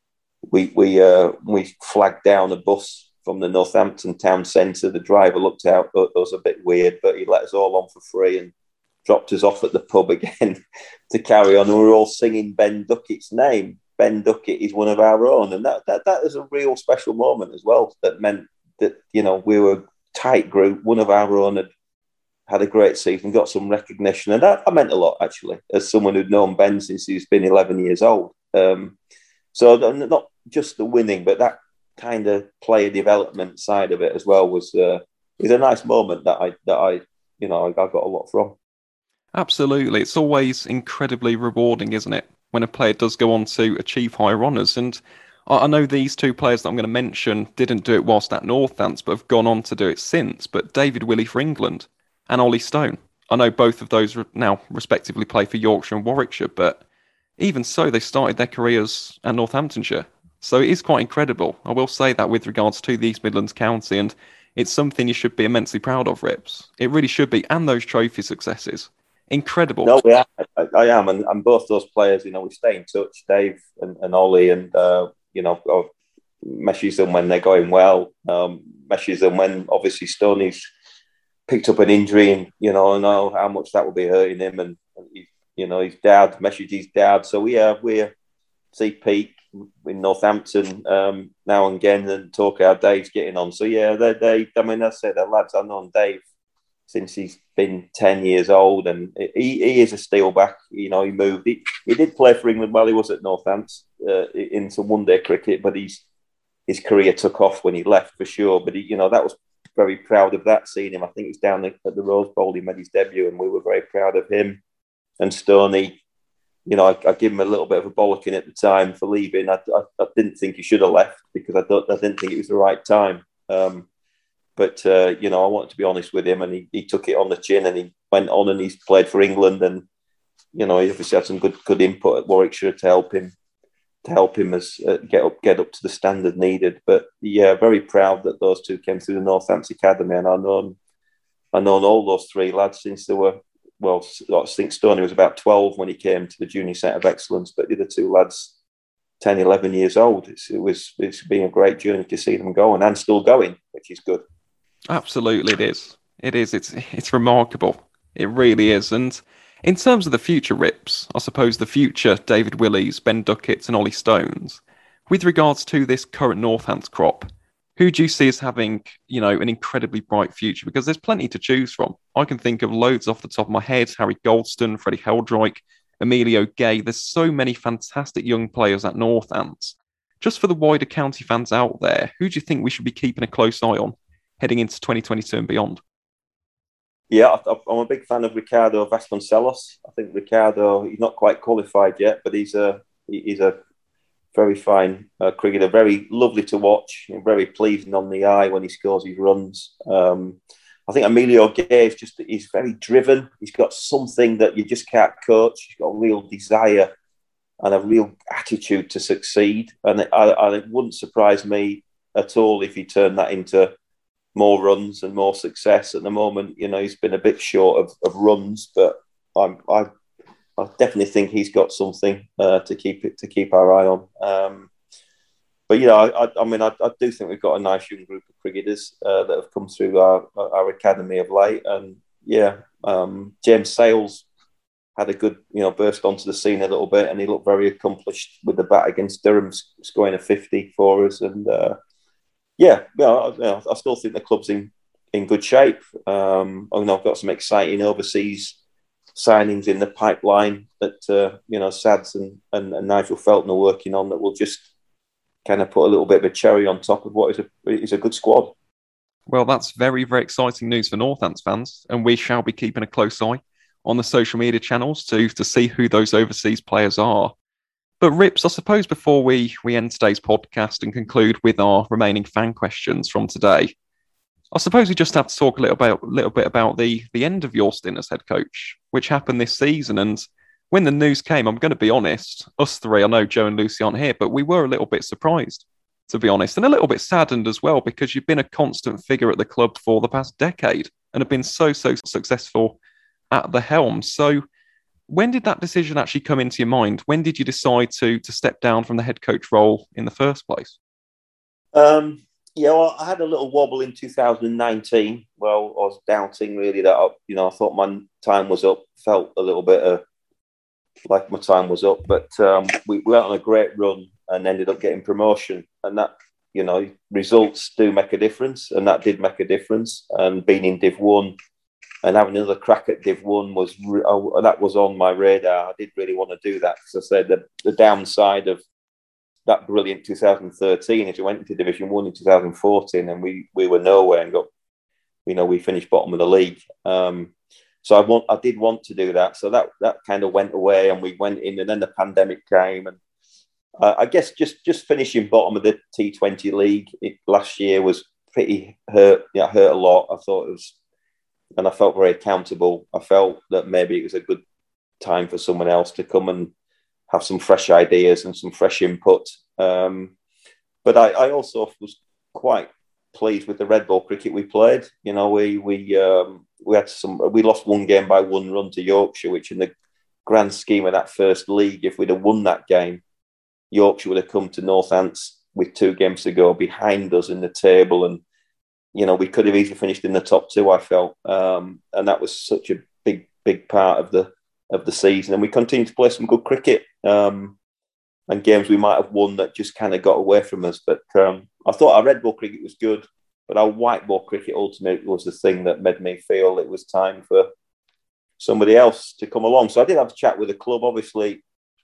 S2: we flagged down a bus from the Northampton town centre. The driver looked out, thought it was a bit weird, but he let us all on for free and dropped us off at the pub again to carry on. And we were all singing Ben Duckett's name. Ben Duckett is one of our own, and that is a real special moment as well. That meant that we were a tight group. One of our own had a great season, got some recognition, and that meant a lot, actually, as someone who'd known Ben since he's been 11 years old. So not just the winning, but that kind of player development side of it as well was a nice moment that I got a lot from.
S1: Absolutely. It's always incredibly rewarding, isn't it, when a player does go on to achieve higher honours. And I know these two players that I'm going to mention didn't do it whilst at Northants, but have gone on to do it since. But David Willey for England and Ollie Stone. I know both of those now respectively play for Yorkshire and Warwickshire, but even so, they started their careers at Northamptonshire. So it is quite incredible. I will say that with regards to the East Midlands County, and it's something you should be immensely proud of, Rips. It really should be. And those trophy successes. Incredible.
S2: No, I am. And both those players, we stay in touch, Dave and Ollie, and, meshes them when they're going well, meshes them when obviously Stoney's picked up an injury, and, I know how much that will be hurting him, and his dad, message his dad. So we see Pete in Northampton now and again, and talk how Dave's getting on. So yeah, I said, the lads, I've known Dave since he's been 10 years old, and he is a steelback. He moved. He did play for England while he was at Northants in some one-day cricket, but his career took off when he left for sure. But that was very proud of that, seeing him. I think he was down at the Rose Bowl, he made his debut, and we were very proud of him. And Stoney, I give him a little bit of a bollocking at the time for leaving. I didn't think he should have left because I didn't think it was the right time. But I wanted to be honest with him, and he took it on the chin, and he went on and he's played for England, and he obviously had some good input at Warwickshire to help him as get up to the standard needed. But yeah, very proud that those two came through the Northampton Academy, and I've known all those three lads since they were. Well, I think Stoney was about 12 when he came to the Junior Centre of Excellence, but the other two lads, 10, 11 years old. It's been a great journey to see them going, and still going, which is good.
S1: Absolutely, it is. It is. It's remarkable. It really is. And in terms of the future, Rips, I suppose the future David Willeys, Ben Duckett's and Ollie Stones, with regards to this current Northants crop, who do you see as having, an incredibly bright future? Because there's plenty to choose from. I can think of loads off the top of my head. Harry Goldston, Freddie Heldrike, Emilio Gay. There's so many fantastic young players at Northants. Just for the wider county fans out there, who do you think we should be keeping a close eye on heading into 2022 and beyond?
S2: Yeah, I'm a big fan of Ricardo Vasconcelos. I think Ricardo, he's not quite qualified yet, but he's a very fine cricketer, very lovely to watch, very pleasing on the eye when he scores his runs. I think Emilio Gay he's very driven. He's got something that you just can't coach. He's got a real desire and a real attitude to succeed. And it wouldn't surprise me at all if he turned that into more runs and more success. At the moment, he's been a bit short of runs, but I definitely think he's got something to keep our eye on. But I do think we've got a nice young group of cricketers that have come through our academy of late, and James Sales had a good burst onto the scene a little bit, and he looked very accomplished with the bat against Durham, scoring a 50 for us. And I still think the club's in good shape. I've got some exciting overseas signings in the pipeline that Sads and Nigel Felton are working on that will just kind of put a little bit of a cherry on top of what is a good squad.
S1: Well, that's very, very exciting news for Northants fans, and we shall be keeping a close eye on the social media channels to see who those overseas players are. But Rips, I suppose before we end today's podcast and conclude with our remaining fan questions from today, I suppose we just have to talk a little bit about the end of your stint as head coach, which happened this season. And when the news came, I'm going to be honest, us three, I know Joe and Lucy aren't here, but we were a little bit surprised, to be honest, and a little bit saddened as well, because you've been a constant figure at the club for the past decade and have been so successful at the helm. So when did that decision actually come into your mind? When did you decide to step down from the head coach role in the first place?
S2: I had a little wobble in 2019. Well, I was doubting really that I thought my time was up. Felt a little bit like my time was up, but we went on a great run and ended up getting promotion. And that, results do make a difference, and that did make a difference. And being in Div 1 and having another crack at Div 1 that was on my radar. I did really want to do that, because I said the downside of that brilliant 2013 is we went into Division 1 in 2014 and we were nowhere and we finished bottom of the league. So I did want to do that. So that kind of went away, and we went in, and then the pandemic came, and I guess just finishing bottom of the T20 league last year was pretty hurt. Yeah, hurt a lot. I thought it was, and I felt very accountable. I felt that maybe it was a good time for someone else to come and have some fresh ideas and some fresh input. But I also was quite pleased with the red ball cricket we played. We lost one game by 1 run to Yorkshire, which in the grand scheme of that first league, if we'd have won that game, Yorkshire would have come to Northants with 2 games to go behind us in the table, and we could have easily finished in the top 2. I felt, and that was such a big part of the season. And we continued to play some good cricket, and games we might have won that just kind of got away from us. But I thought our red ball cricket was good, but our white ball cricket ultimately was the thing that made me feel it was time for somebody else to come along. So I did have a chat with the club. Obviously,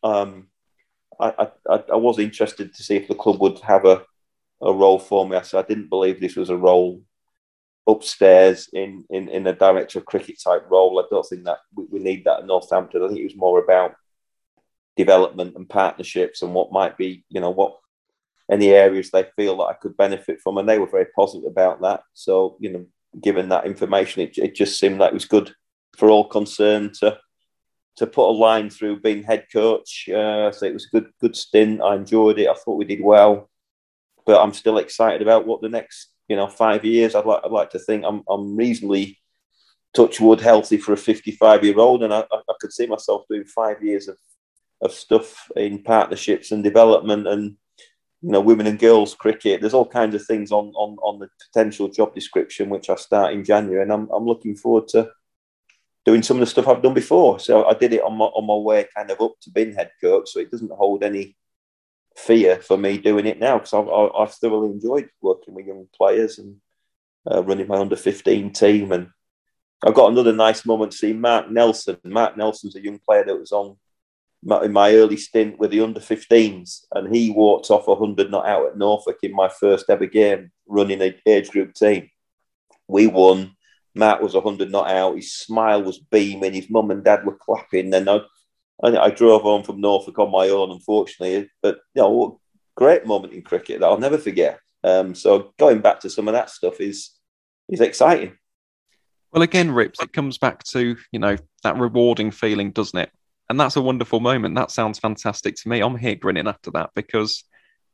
S2: I was interested to see if the club would have a role for me. I didn't believe this was a role upstairs in a director of cricket type role. I don't think that we need that at Northampton. I think it was more about development and partnerships and what might be, what any areas they feel that I could benefit from. And they were very positive about that. So, given that information, it just seemed like it was good for all concerned to put a line through being head coach. So it was a good stint. I enjoyed it. I thought we did well, but I'm still excited about what the next 5 years. I'd like to think I'm reasonably, touch wood, healthy for a 55-year-old, and I could see myself doing 5 years of stuff in partnerships and development and women and girls cricket. There's all kinds of things on the potential job description, which I start in January, and I'm looking forward to doing some of the stuff I've done before. So I did it on my way kind of up to being head coach, so it doesn't hold any fear for me doing it now, because I've thoroughly enjoyed working with young players and running my under-15 team. And I got another nice moment to see Mark Nelson. Mark Nelson's a young player that was on in my early stint with the under-15s, and he walked off 100 not out at Norfolk in my first ever game running an age group team. We won. Mark was 100 not out. His smile was beaming. His mum and dad were clapping. And I drove home from Norfolk on my own, unfortunately. But, what a great moment in cricket that I'll never forget. So going back to some of that stuff is exciting.
S1: Well, again, Rips, it comes back to, that rewarding feeling, doesn't it? And that's a wonderful moment. That sounds fantastic to me. I'm here grinning after that, because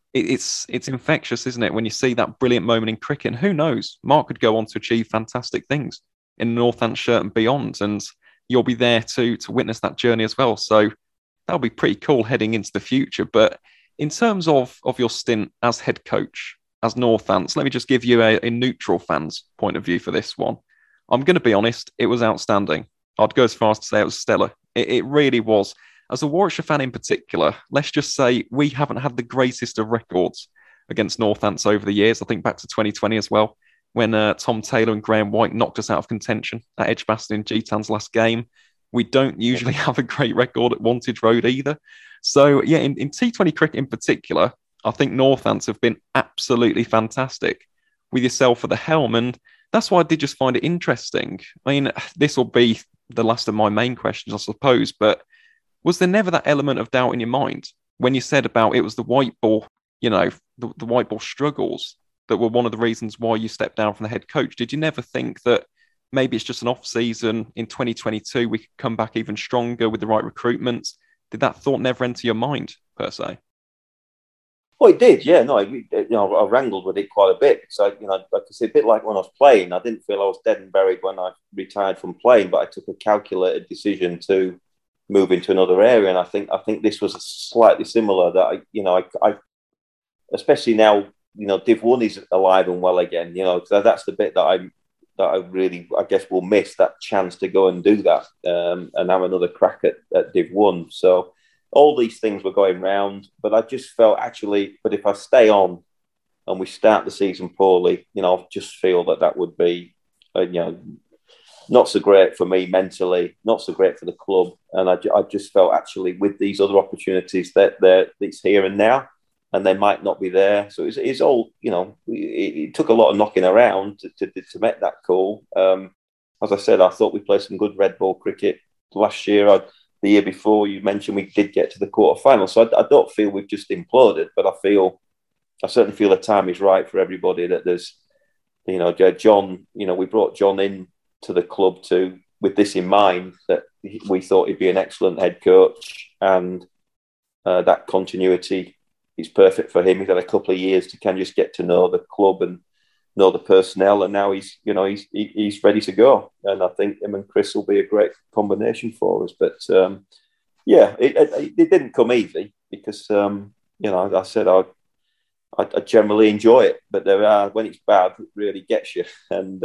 S1: it's infectious, isn't it? When you see that brilliant moment in cricket, and who knows, Mark could go on to achieve fantastic things in the Northants shirt and beyond, and you'll be there to witness that journey as well. So that'll be pretty cool heading into the future. But in terms of your stint as head coach, as Northants, let me just give you a neutral fan's point of view for this one. I'm going to be honest, it was outstanding. I'd go as far as to say it was stellar. It really was. As a Warwickshire fan in particular, let's just say we haven't had the greatest of records against Northants over the years. I think back to 2020 as well, when Tom Taylor and Graham White knocked us out of contention at Edgbaston in G-Town's last game. We don't usually have a great record at Wantage Road either. So, yeah, in T20 cricket in particular, I think Northants have been absolutely fantastic with yourself at the helm. And that's why I did just find it interesting. I mean, this will be the last of my main questions, I suppose, but was there never that element of doubt in your mind when you said about it was the white ball, the white ball struggles that were one of the reasons why you stepped down from the head coach? Did you never think that maybe it's just an off season in 2022, we could come back even stronger with the right recruitment? Did that thought never enter your mind, per se?
S2: Well, it did, yeah. No, I wrangled with it quite a bit because like I said, a bit like when I was playing, I didn't feel I was dead and buried when I retired from playing, but I took a calculated decision to move into another area, and I think this was slightly similar. That I especially now, Div 1 is alive and well again. So that's the bit that I really, I guess, will miss, that chance to go and do that and have another crack at Div 1. So all these things were going round, but I just felt but if I stay on and we start the season poorly, I just feel that would be, not so great for me mentally, not so great for the club. And I just felt actually with these other opportunities that it's here and now, and they might not be there. So it's all, it took a lot of knocking around to make that call. As I said, I thought we played some good red ball cricket last year. The year before, you mentioned we did get to the quarterfinal. So I don't feel we've just imploded, but I certainly feel the time is right for everybody. That there's, John, we brought John in to the club with this in mind, that we thought he'd be an excellent head coach, and that continuity is perfect for him. He's had a couple of years to just get to know the club and know the personnel, and now he's ready to go. And I think him and Chris will be a great combination for us. But it didn't come easy because I said I generally enjoy it, but when it's bad, it really gets you. And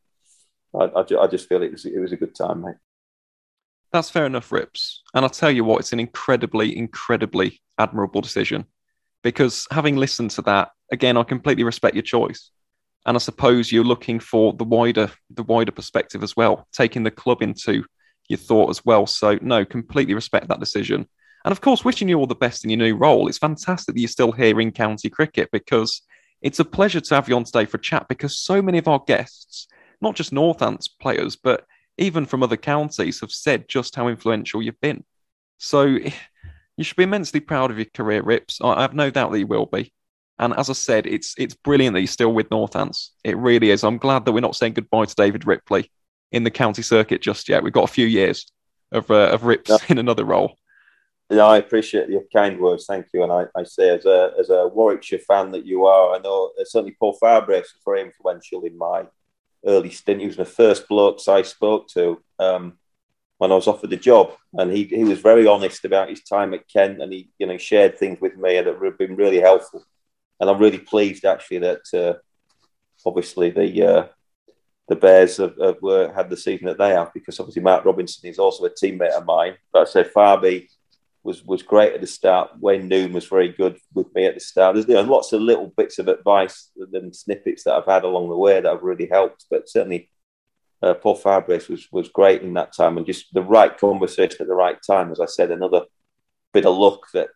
S2: I just feel it was a good time, mate.
S1: That's fair enough, Rips. And I'll tell you what, it's an incredibly, incredibly admirable decision, because having listened to that, again, I completely respect your choice. And I suppose you're looking for the wider perspective as well, taking the club into your thought as well. So no, completely respect that decision. And of course, wishing you all the best in your new role. It's fantastic that you're still here in county cricket, because it's a pleasure to have you on today for a chat, because so many of our guests, not just Northants players, but even from other counties, have said just how influential you've been. So you should be immensely proud of your career, Rips. I have no doubt that you will be. And as I said, it's brilliant that you're still with Northants. It really is. I'm glad that we're not saying goodbye to David Ripley in the county circuit just yet. We've got a few years of Rips in another role.
S2: No, I appreciate your kind words. Thank you. And I say, as a Warwickshire fan that you are, I know certainly Paul Farbrace was very influential in my early stint. He was the first bloke I spoke to when I was offered the job, and he was very honest about his time at Kent, and he shared things with me that have been really helpful. And I'm really pleased actually that obviously the Bears have had the season that they have, because obviously Mark Robinson is also a teammate of mine. But I said Farby was great at the start. Wayne Noon was very good with me at the start. There's lots of little bits of advice and snippets that I've had along the way that have really helped. But certainly Paul Farbrace was great in that time, and just the right conversation at the right time. As I said, another bit of luck that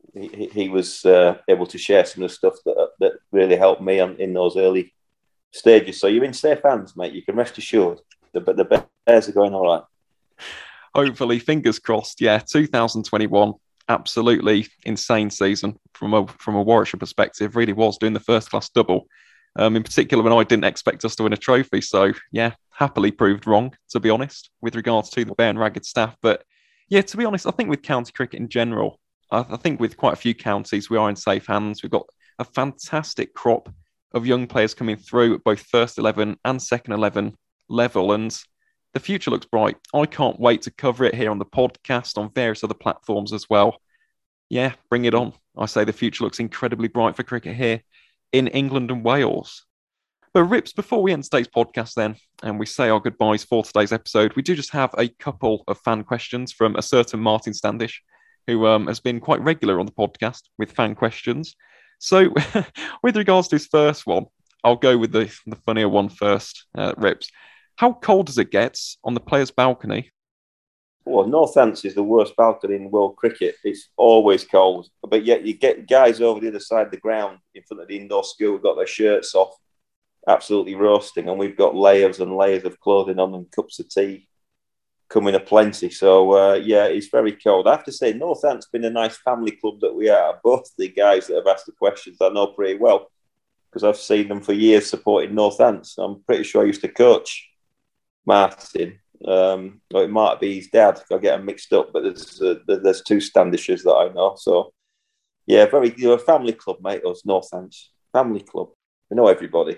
S2: he was able to share some of the stuff that really helped me in those early stages. So you're in safe hands, mate. You can rest assured. But the Bears are going all right.
S1: Hopefully, fingers crossed. Yeah, 2021, absolutely insane season from a Warwickshire perspective. Really was, doing the first class double. In particular, when I didn't expect us to win a trophy. So yeah, happily proved wrong, to be honest, with regards to the Bear and Ragged staff. But yeah, to be honest, I think with county cricket in general, I think with quite a few counties, we are in safe hands. We've got a fantastic crop of young players coming through at both first 11 and second 11 level. And the future looks bright. I can't wait to cover it here on the podcast, on various other platforms as well. Yeah, bring it on. I say the future looks incredibly bright for cricket here in England and Wales. But Rips, before we end today's podcast then, and we say our goodbyes for today's episode, we do just have a couple of fan questions from a certain Martin Standish, who has been quite regular on the podcast with fan questions. So with regards to his first one, I'll go with the funnier one first, Rips. How cold does it get on the players' balcony?
S2: Well, Northants is the worst balcony in world cricket. It's always cold. But yet you get guys over the other side of the ground in front of the indoor school, got their shirts off, absolutely roasting. And we've got layers and layers of clothing on and cups of tea coming aplenty. So, yeah, it's very cold. I have to say, Northants been a nice family club that we are. Both the guys that have asked the questions I know pretty well because I've seen them for years supporting Northants. I'm pretty sure I used to coach Martin. Or it might be his dad. I get them mixed up, but there's two Standishes that I know. So, yeah, a family club, mate. Us Northants, family club. We know everybody.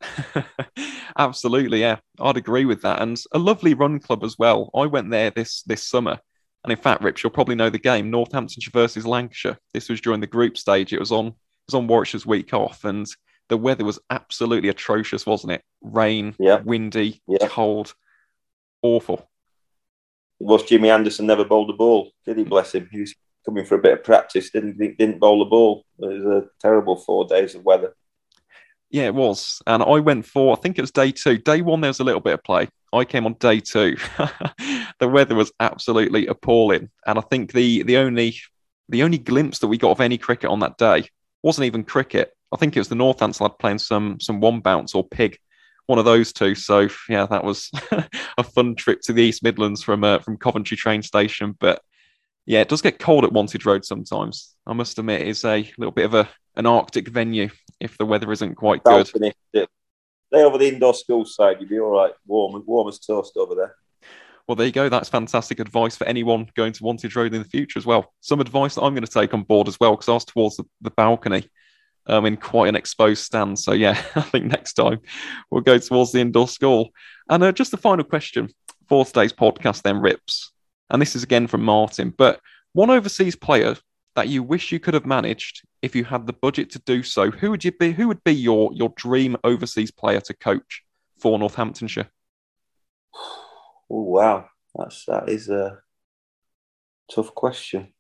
S1: Absolutely, yeah, I'd agree with that. And a lovely run club as well. I went there this summer, and in fact, Rips, you'll probably know the game, Northamptonshire versus Lancashire. This was during the group stage. It was on Warwickshire's week off, and the weather was absolutely atrocious, wasn't it? Rain, windy, cold. Awful.
S2: Was Jimmy Anderson never bowled a ball? Did he? Bless him. He was coming for a bit of practice. Didn't bowl a ball. It was a terrible 4 days of weather.
S1: Yeah, it was. And I went for, I think it was day 2. Day 1, there was a little bit of play. I came on day 2. The weather was absolutely appalling. And I think the only glimpse that we got of any cricket on that day wasn't even cricket. I think it was the Northants lad playing some one bounce or pig. One of those two. So, yeah, that was a fun trip to the East Midlands from Coventry train station. But, yeah, it does get cold at Wantage Road sometimes. I must admit, it's a little bit of an Arctic venue if the weather isn't quite good.
S2: Stay over the indoor school side. You'll be all right. Warm as toast over there.
S1: Well, there you go. That's fantastic advice for anyone going to Wantage Road in the future as well. Some advice that I'm going to take on board as well, because I was towards the balcony. In quite an exposed stand. So, yeah, I think next time we'll go towards the indoor school. And just the final question for today's podcast then, Rips. And this is again from Martin. But one overseas player that you wish you could have managed if you had the budget to do so, who would you be? Who would be your dream overseas player to coach for Northamptonshire?
S2: Oh, wow. That is a tough question.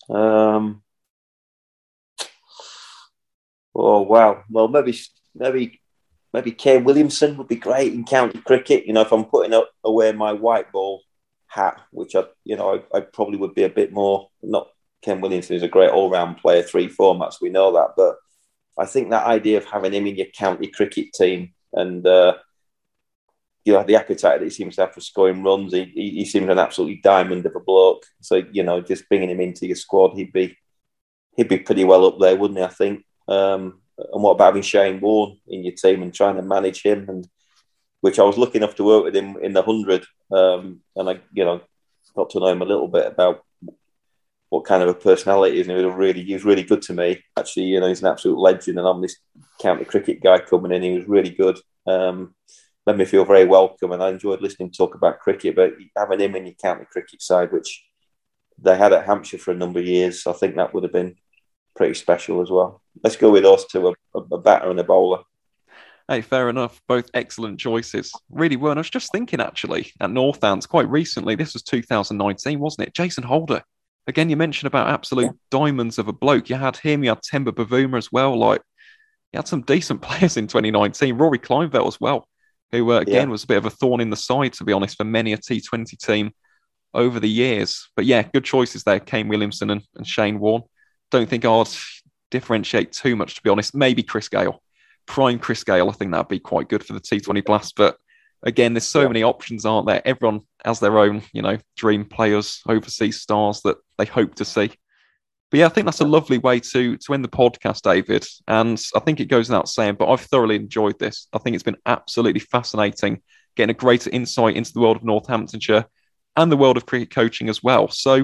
S2: Oh, wow. Well, maybe Kane Williamson would be great in county cricket. You know, if I'm putting away my white ball hat, which I probably would be a bit more. Not Kane Williamson is a great all-round player, 3 formats, we know that. But I think that idea of having him in your county cricket team and the appetite that he seems to have for scoring runs, he seems an absolutely diamond of a bloke. So just bringing him into your squad, he'd be pretty well up there, wouldn't he? I think. And what about having Shane Warne in your team and trying to manage him? And which I was lucky enough to work with him in the 100, and I got to know him a little bit about what kind of a personality he is. And he was really good to me. Actually, he's an absolute legend, and I'm this county cricket guy coming in. He was really good. Made me feel very welcome, and I enjoyed listening to talk about cricket. But having him in your county cricket side, which they had at Hampshire for a number of years, I think that would have been pretty special as well. Let's go with us to a batter and a bowler.
S1: Hey, fair enough. Both excellent choices. Really were. And I was just thinking, actually, at Northants quite recently, this was 2019, wasn't it? Jason Holder. Again, you mentioned about absolute diamonds of a bloke. You had him, you had Temba Bavuma as well. You had some decent players in 2019. Rory Kleinveld as well, who, again, was a bit of a thorn in the side, to be honest, for many a T20 team over the years. But yeah, good choices there, Kane Williamson and Shane Warne. Don't think I'd differentiate too much, to be honest. Maybe Chris Gale. Prime Chris Gale, I think that'd be quite good for the T20 Blast. But again, there's so many options, aren't there? Everyone has their own, dream players, overseas stars that they hope to see. But yeah, I think that's a lovely way to end the podcast, David. And I think it goes without saying, but I've thoroughly enjoyed this. I think it's been absolutely fascinating getting a greater insight into the world of Northamptonshire and the world of cricket coaching as well. So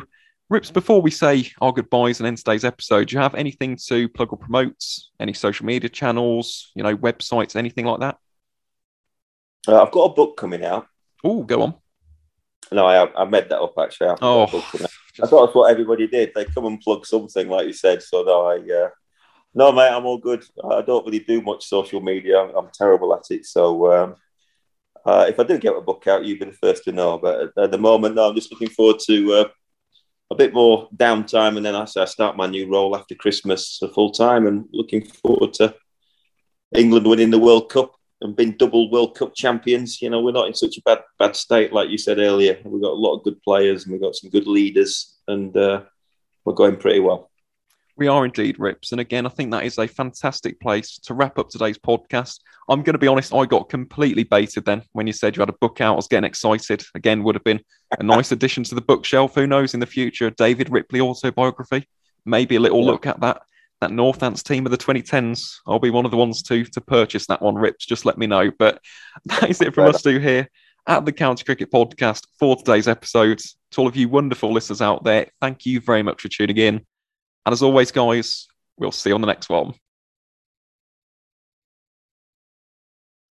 S1: Rips, before we say our goodbyes and end today's episode, do you have anything to plug or promote? Any social media channels, websites, anything like that?
S2: I've got a book coming out.
S1: Oh, go on.
S2: No, I made that up actually. I thought that's what everybody did. They come and plug something, like you said. So no, mate, I'm all good. I don't really do much social media. I'm terrible at it. So if I do get a book out, you'll be the first to know. But at the moment, no, I'm just looking forward to a bit more downtime, and then I start my new role after Christmas full time, and looking forward to England winning the World Cup and being double World Cup champions. We're not in such a bad state, like you said earlier. We've got a lot of good players, and we've got some good leaders, and we're going pretty well.
S1: We are indeed, Rips. And again, I think that is a fantastic place to wrap up today's podcast. I'm going to be honest, I got completely baited then when you said you had a book out. I was getting excited. Again, would have been a nice addition to the bookshelf. Who knows, in the future, David Ripley autobiography. Maybe a little look at that Northants team of the 2010s. I'll be one of the ones to purchase that one, Rips. Just let me know. But that is it from us two here at the County Cricket Podcast for today's episode. To all of you wonderful listeners out there, thank you very much for tuning in. And as always, guys, we'll see you on the next one.